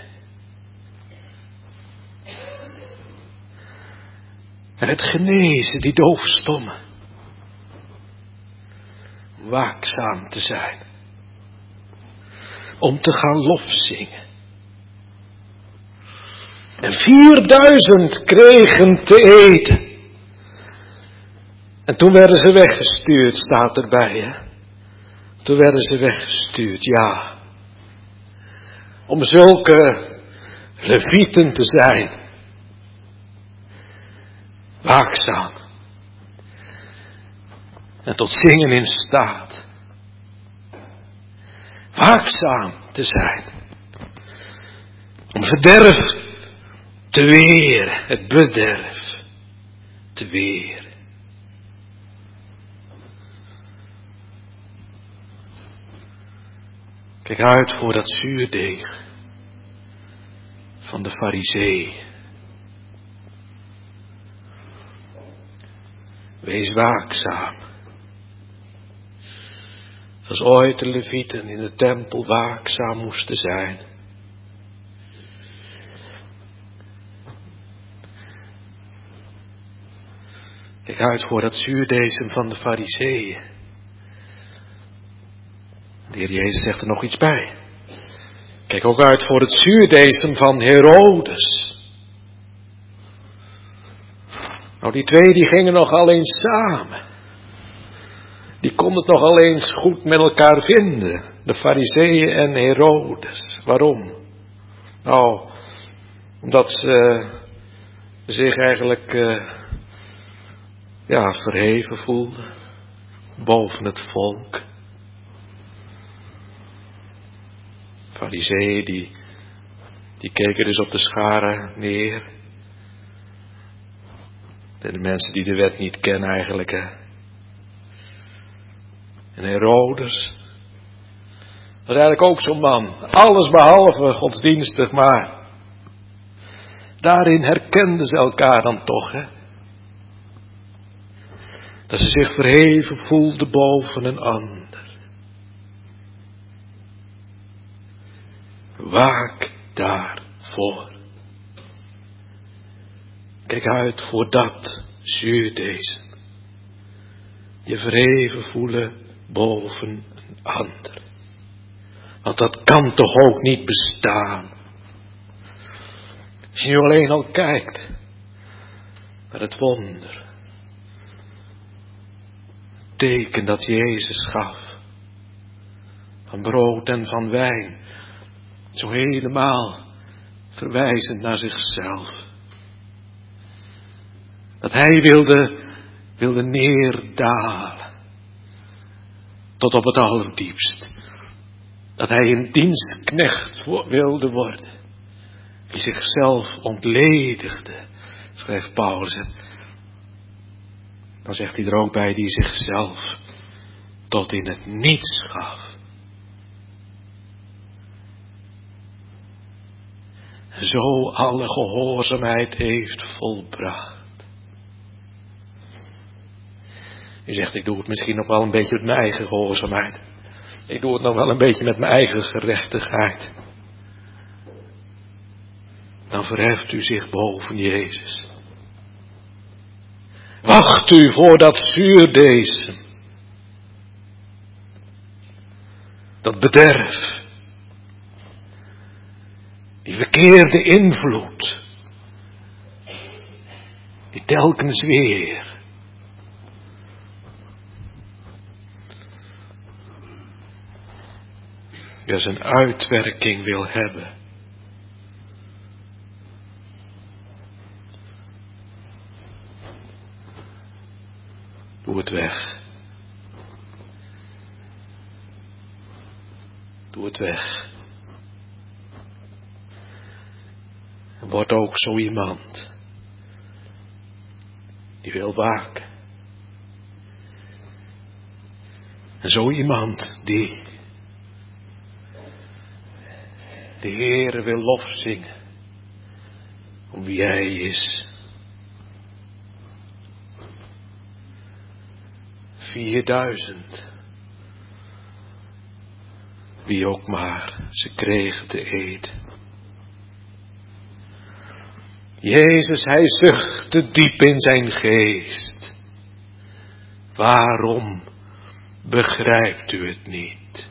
[SPEAKER 3] En het genezen, die doofstomme. Om waakzaam te zijn. Om te gaan lofzingen. En 4000 kregen te eten. En toen werden ze weggestuurd, staat erbij, hè. Toen werden ze weggestuurd, ja. Om zulke levieten te zijn. Waakzaam. En tot zingen in staat. Waakzaam te zijn. Om verderf te weren. Het bederf te weren. Kijk uit voor dat zuurdeeg van de Farizee. Wees waakzaam. Zoals ooit de levieten in de tempel waakzaam moesten zijn. Kijk uit voor dat zuurdesem van de Farizeeën. De Heer Jezus zegt er nog iets bij. Kijk ook uit voor het zuurdesem van Herodes. Nou, die twee die gingen nogal eens samen. Die konden het nogal eens goed met elkaar vinden. De Farizeeën en Herodes. Waarom? Nou, omdat ze zich eigenlijk verheven voelden. Boven het volk. Farizeeën die keken dus op de scharen neer. De mensen die de wet niet kennen eigenlijk, hè. En Herodes was eigenlijk ook zo'n man. Alles behalve godsdienstig, maar daarin herkenden ze elkaar dan toch, hè. Dat ze zich verheven voelden boven een ander. Waak daarvoor. Kijk uit voor dat zuurdesem. Je verheven voelen boven een ander. Want dat kan toch ook niet bestaan. Als je nu alleen al kijkt naar het wonder. Het teken dat Jezus gaf. Van brood en van wijn. Zo helemaal verwijzend naar zichzelf. Dat hij wilde neerdalen. Tot op het allerdiepst. Dat hij een dienstknecht wilde worden. Die zichzelf ontledigde. Schrijft Paulus. Dan zegt hij er ook bij, die zichzelf tot in het niets gaf. Zo alle gehoorzaamheid heeft volbracht. Je zegt, ik doe het misschien nog wel een beetje met mijn eigen gehoorzaamheid. Ik doe het nog wel een beetje met mijn eigen gerechtigheid. Dan verheft u zich boven Jezus. Wacht u voor dat zuurdesem. Dat bederf. Die verkeerde invloed. Die telkens weer. Ja, zijn uitwerking wil hebben. Doe het weg. Doe het weg. En word ook zo iemand die wil waken. En zo iemand die de Heere wil lofzingen om wie Hij is. 4000. Wie ook maar, ze kregen te eten. Jezus, Hij zuchtte diep in zijn geest. Waarom begrijpt u het niet?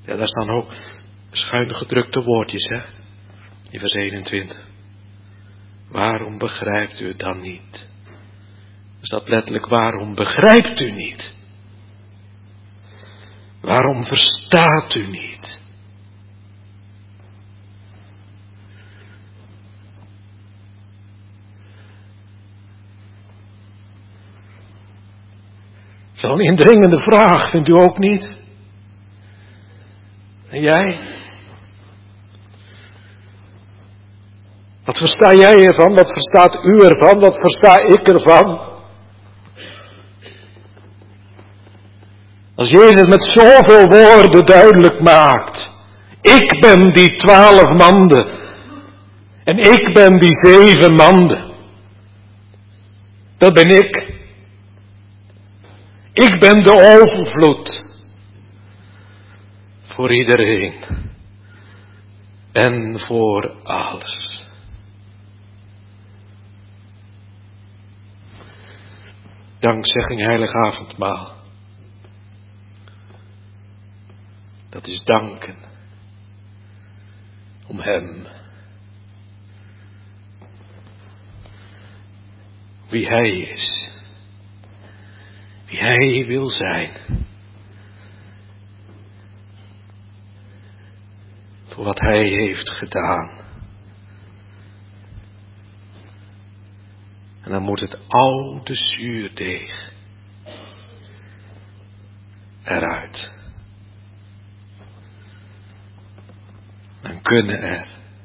[SPEAKER 3] Ja, daar staan ook schuin gedrukte woordjes, hè. In vers 21. Waarom begrijpt u het dan niet? Er staat letterlijk, waarom begrijpt u niet? Waarom verstaat u niet? Zo'n indringende vraag, vindt u ook niet? En jij? Wat versta jij ervan? Wat verstaat u ervan? Wat versta ik ervan? Als Jezus met zoveel woorden duidelijk maakt. Ik ben die 12 manden. En ik ben die 7 manden. Dat ben ik. Ik ben de overvloed. Voor iedereen. En voor alles. Dankzegging heilig avondmaal. Dat is danken. Om Hem. Wie Hij is. Wie Hij wil zijn. Voor wat Hij heeft gedaan. En dan moet het oude zuurdeeg eruit. Dan kunnen er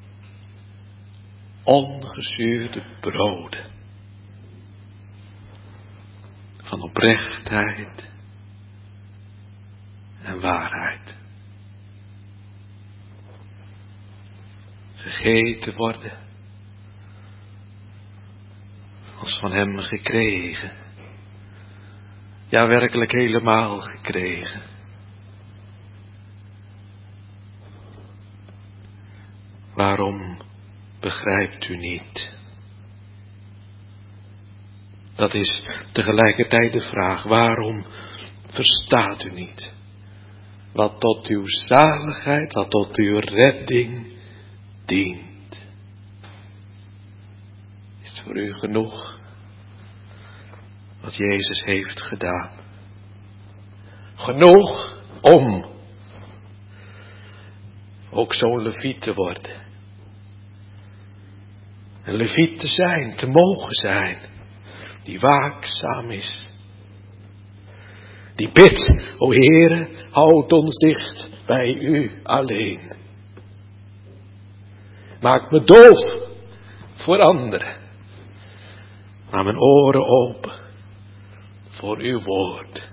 [SPEAKER 3] ongezuurde broden van oprechtheid en waarheid gegeten worden als van Hem gekregen. Ja, werkelijk helemaal gekregen. Waarom begrijpt u niet? Dat is tegelijkertijd de vraag. Waarom verstaat u niet? Wat tot uw zaligheid, wat tot uw redding dient. Is het voor u genoeg wat Jezus heeft gedaan? Genoeg om ook zo'n leviet te worden. Een leviet te zijn, te mogen zijn. Die waakzaam is. Die bidt, o Heere, houd ons dicht bij u alleen. Maak me doof voor anderen. Maar mijn oren open voor uw woord.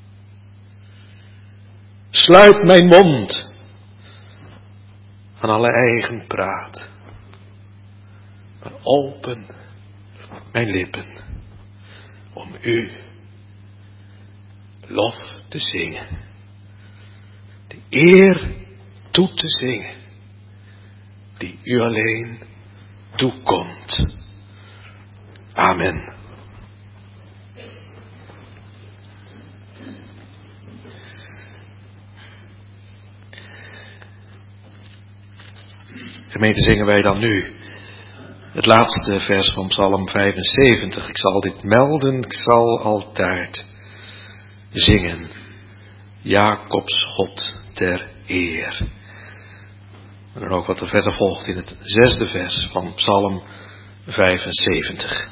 [SPEAKER 3] Sluit mijn mond van alle eigen praat. Maar open mijn lippen om u lof te zingen. De eer toe te zingen die u alleen toekomt. Amen. Gemeente, zingen wij dan nu het laatste vers van Psalm 75. Ik zal dit melden, ik zal altijd zingen. Jacobs God ter eer. En dan ook wat er verder volgt in het 6e vers van Psalm 75.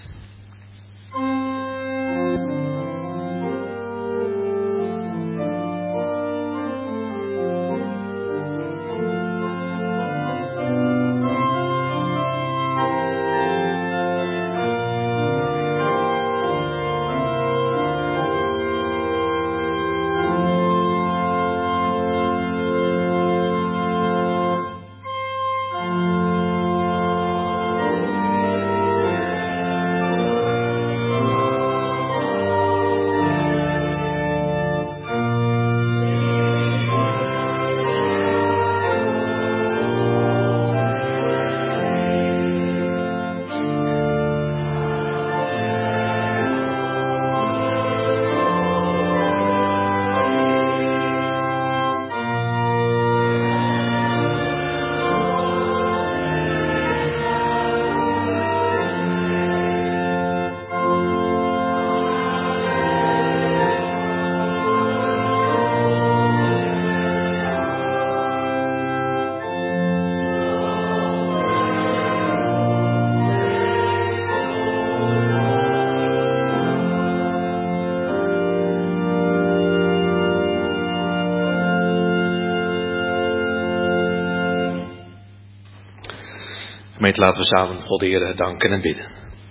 [SPEAKER 2] Gemeente, laten we samen God de Heer danken en bidden.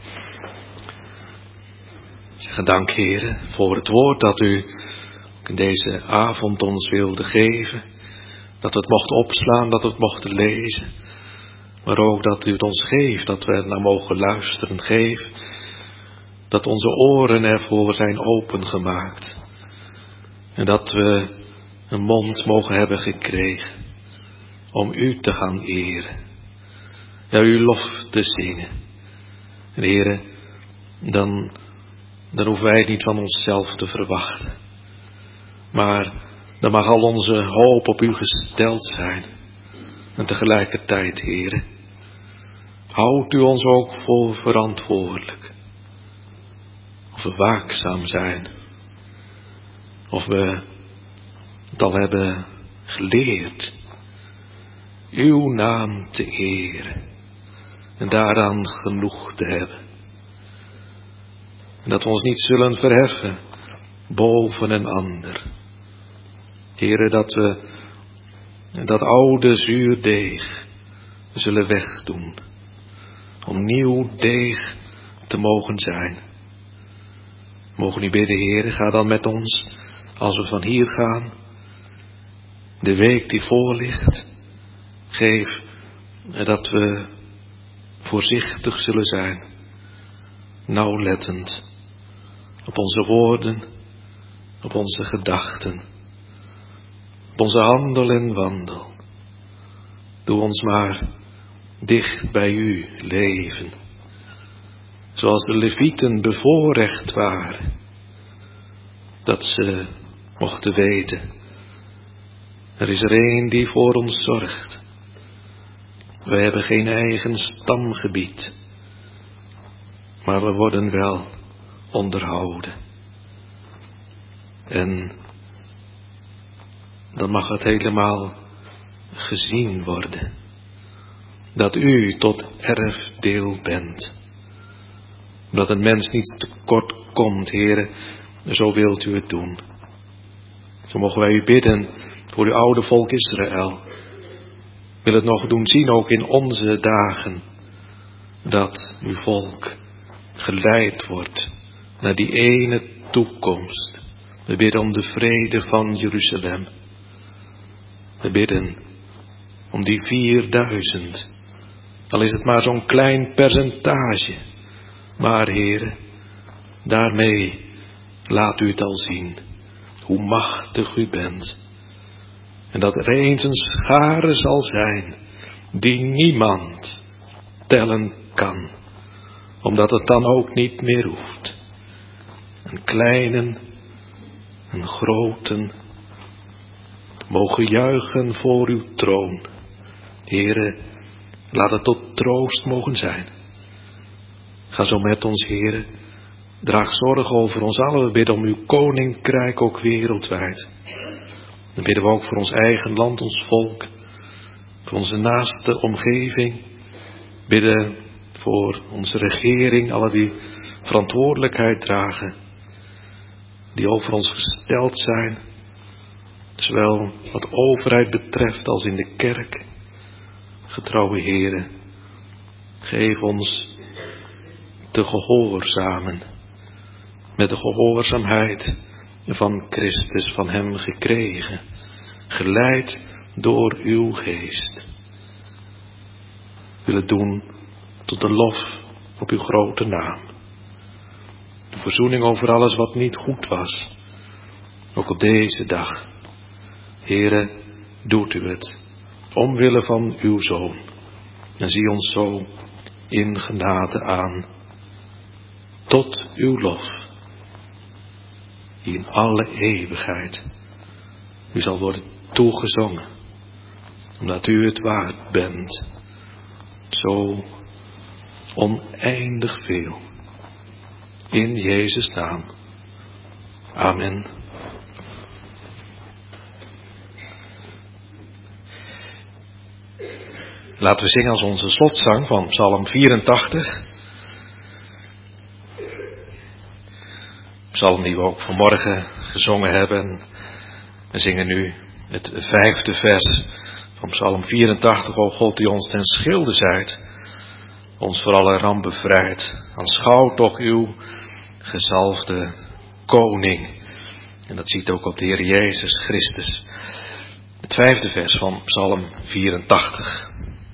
[SPEAKER 2] Zeggen dank, Heer, voor het woord dat u in deze avond ons wilde geven. Dat we het mochten opslaan, dat we het mochten lezen. Maar ook dat u het ons geeft, dat we er naar mogen luisteren. Geef dat onze oren ervoor zijn opengemaakt. En dat we een mond mogen hebben gekregen om u te gaan eren. Ja, uw lof te zingen. En Heere, dan hoeven wij het niet van onszelf te verwachten. Maar dan mag al onze hoop op u gesteld zijn. En tegelijkertijd, Heere, houdt u ons ook voor verantwoordelijk. Of we waakzaam zijn. Of we het al hebben geleerd uw naam te eren. En daaraan genoeg te hebben. En dat we ons niet zullen verheffen boven een ander. Heere, dat we dat oude zuurdeeg zullen wegdoen. Om nieuw deeg te mogen zijn. Mogen u bidden, Heere, ga dan met ons, als we van hier gaan, de week die voor ligt, geef dat we voorzichtig zullen zijn, nauwlettend op onze woorden, op onze gedachten, op onze handel en wandel. Doe ons maar dicht bij u leven, zoals de Levieten bevoorrecht waren, dat ze mochten weten, er is er één die voor ons zorgt. Wij hebben geen eigen stamgebied, maar we worden wel onderhouden. En dan mag het helemaal gezien worden, dat u tot erfdeel bent. Dat een mens niet tekort komt, Heere, zo wilt u het doen. Zo mogen wij u bidden voor uw oude volk Israël. Wil het nog doen zien ook in onze dagen, dat uw volk geleid wordt naar die ene toekomst. We bidden om de vrede van Jeruzalem. We bidden om die 4000. Al is het maar zo'n klein percentage. Maar Heere, daarmee laat u het al zien, hoe machtig u bent. En dat er eens een schare zal zijn, die niemand tellen kan. Omdat het dan ook niet meer hoeft. Een kleinen, een groten, mogen juichen voor uw troon. Heere, laat het tot troost mogen zijn. Ga zo met ons, Heere. Draag zorg over ons allen. We bidden om uw koninkrijk ook wereldwijd. Dan bidden we ook voor ons eigen land, ons volk. Voor onze naaste omgeving. Bidden voor onze regering, alle die verantwoordelijkheid dragen. Die over ons gesteld zijn. Zowel wat overheid betreft als in de kerk. Getrouwe Heere, geef ons te gehoorzamen. Met de gehoorzaamheid van Christus, van hem gekregen. Geleid door uw geest. Wil het doen tot de lof op uw grote naam. De verzoening over alles wat niet goed was. Ook op deze dag. Heere, doet u het. Omwille van uw Zoon. En zie ons zo in genade aan. Tot uw lof. Die in alle eeuwigheid u zal worden toegezongen. Omdat u het waard bent. Zo oneindig veel. In Jezus' naam. Amen. Laten we zingen als onze slotzang van Psalm 84. Psalm die we ook vanmorgen gezongen hebben. We zingen nu het 5e vers van Psalm 84. O God die ons ten schilde zijt ons voor alle ramp bevrijdt. Aanschouw toch uw gezalfde koning. En dat ziet ook op de Heer Jezus Christus. Het 5e vers van Psalm 84.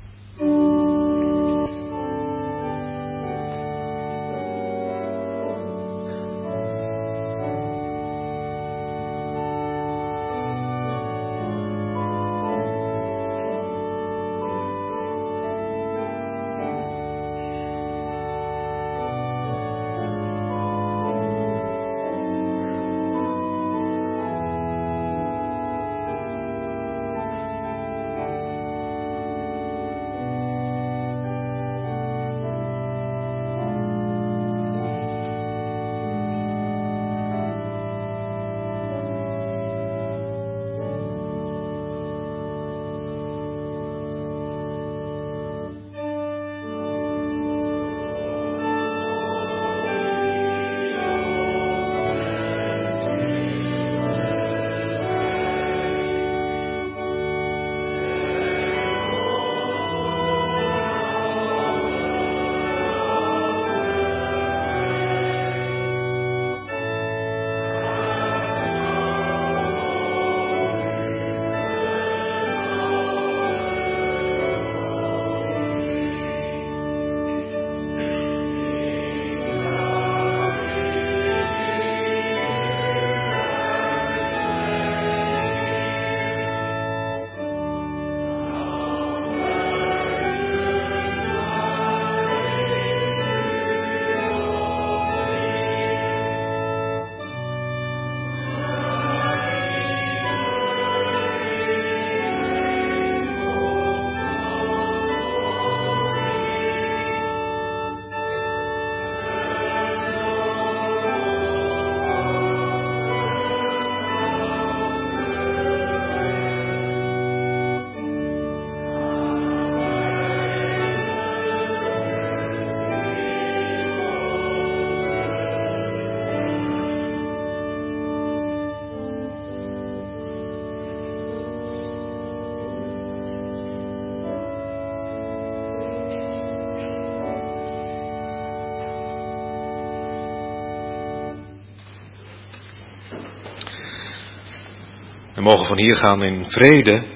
[SPEAKER 2] We mogen van hier gaan in vrede.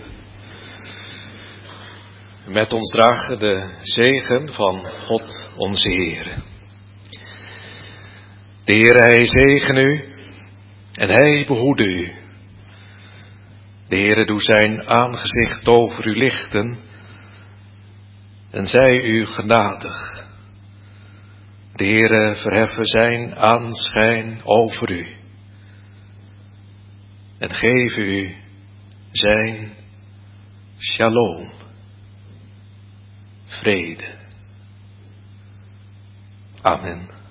[SPEAKER 2] Met ons dragen de zegen van God onze Heer. De Heer, Hij zegen u en Hij behoede u. De Heere doet zijn aangezicht over u lichten en zij u genadig. De Heere verheffen zijn aanschijn over u en geven u zijn shalom, vrede. Amen.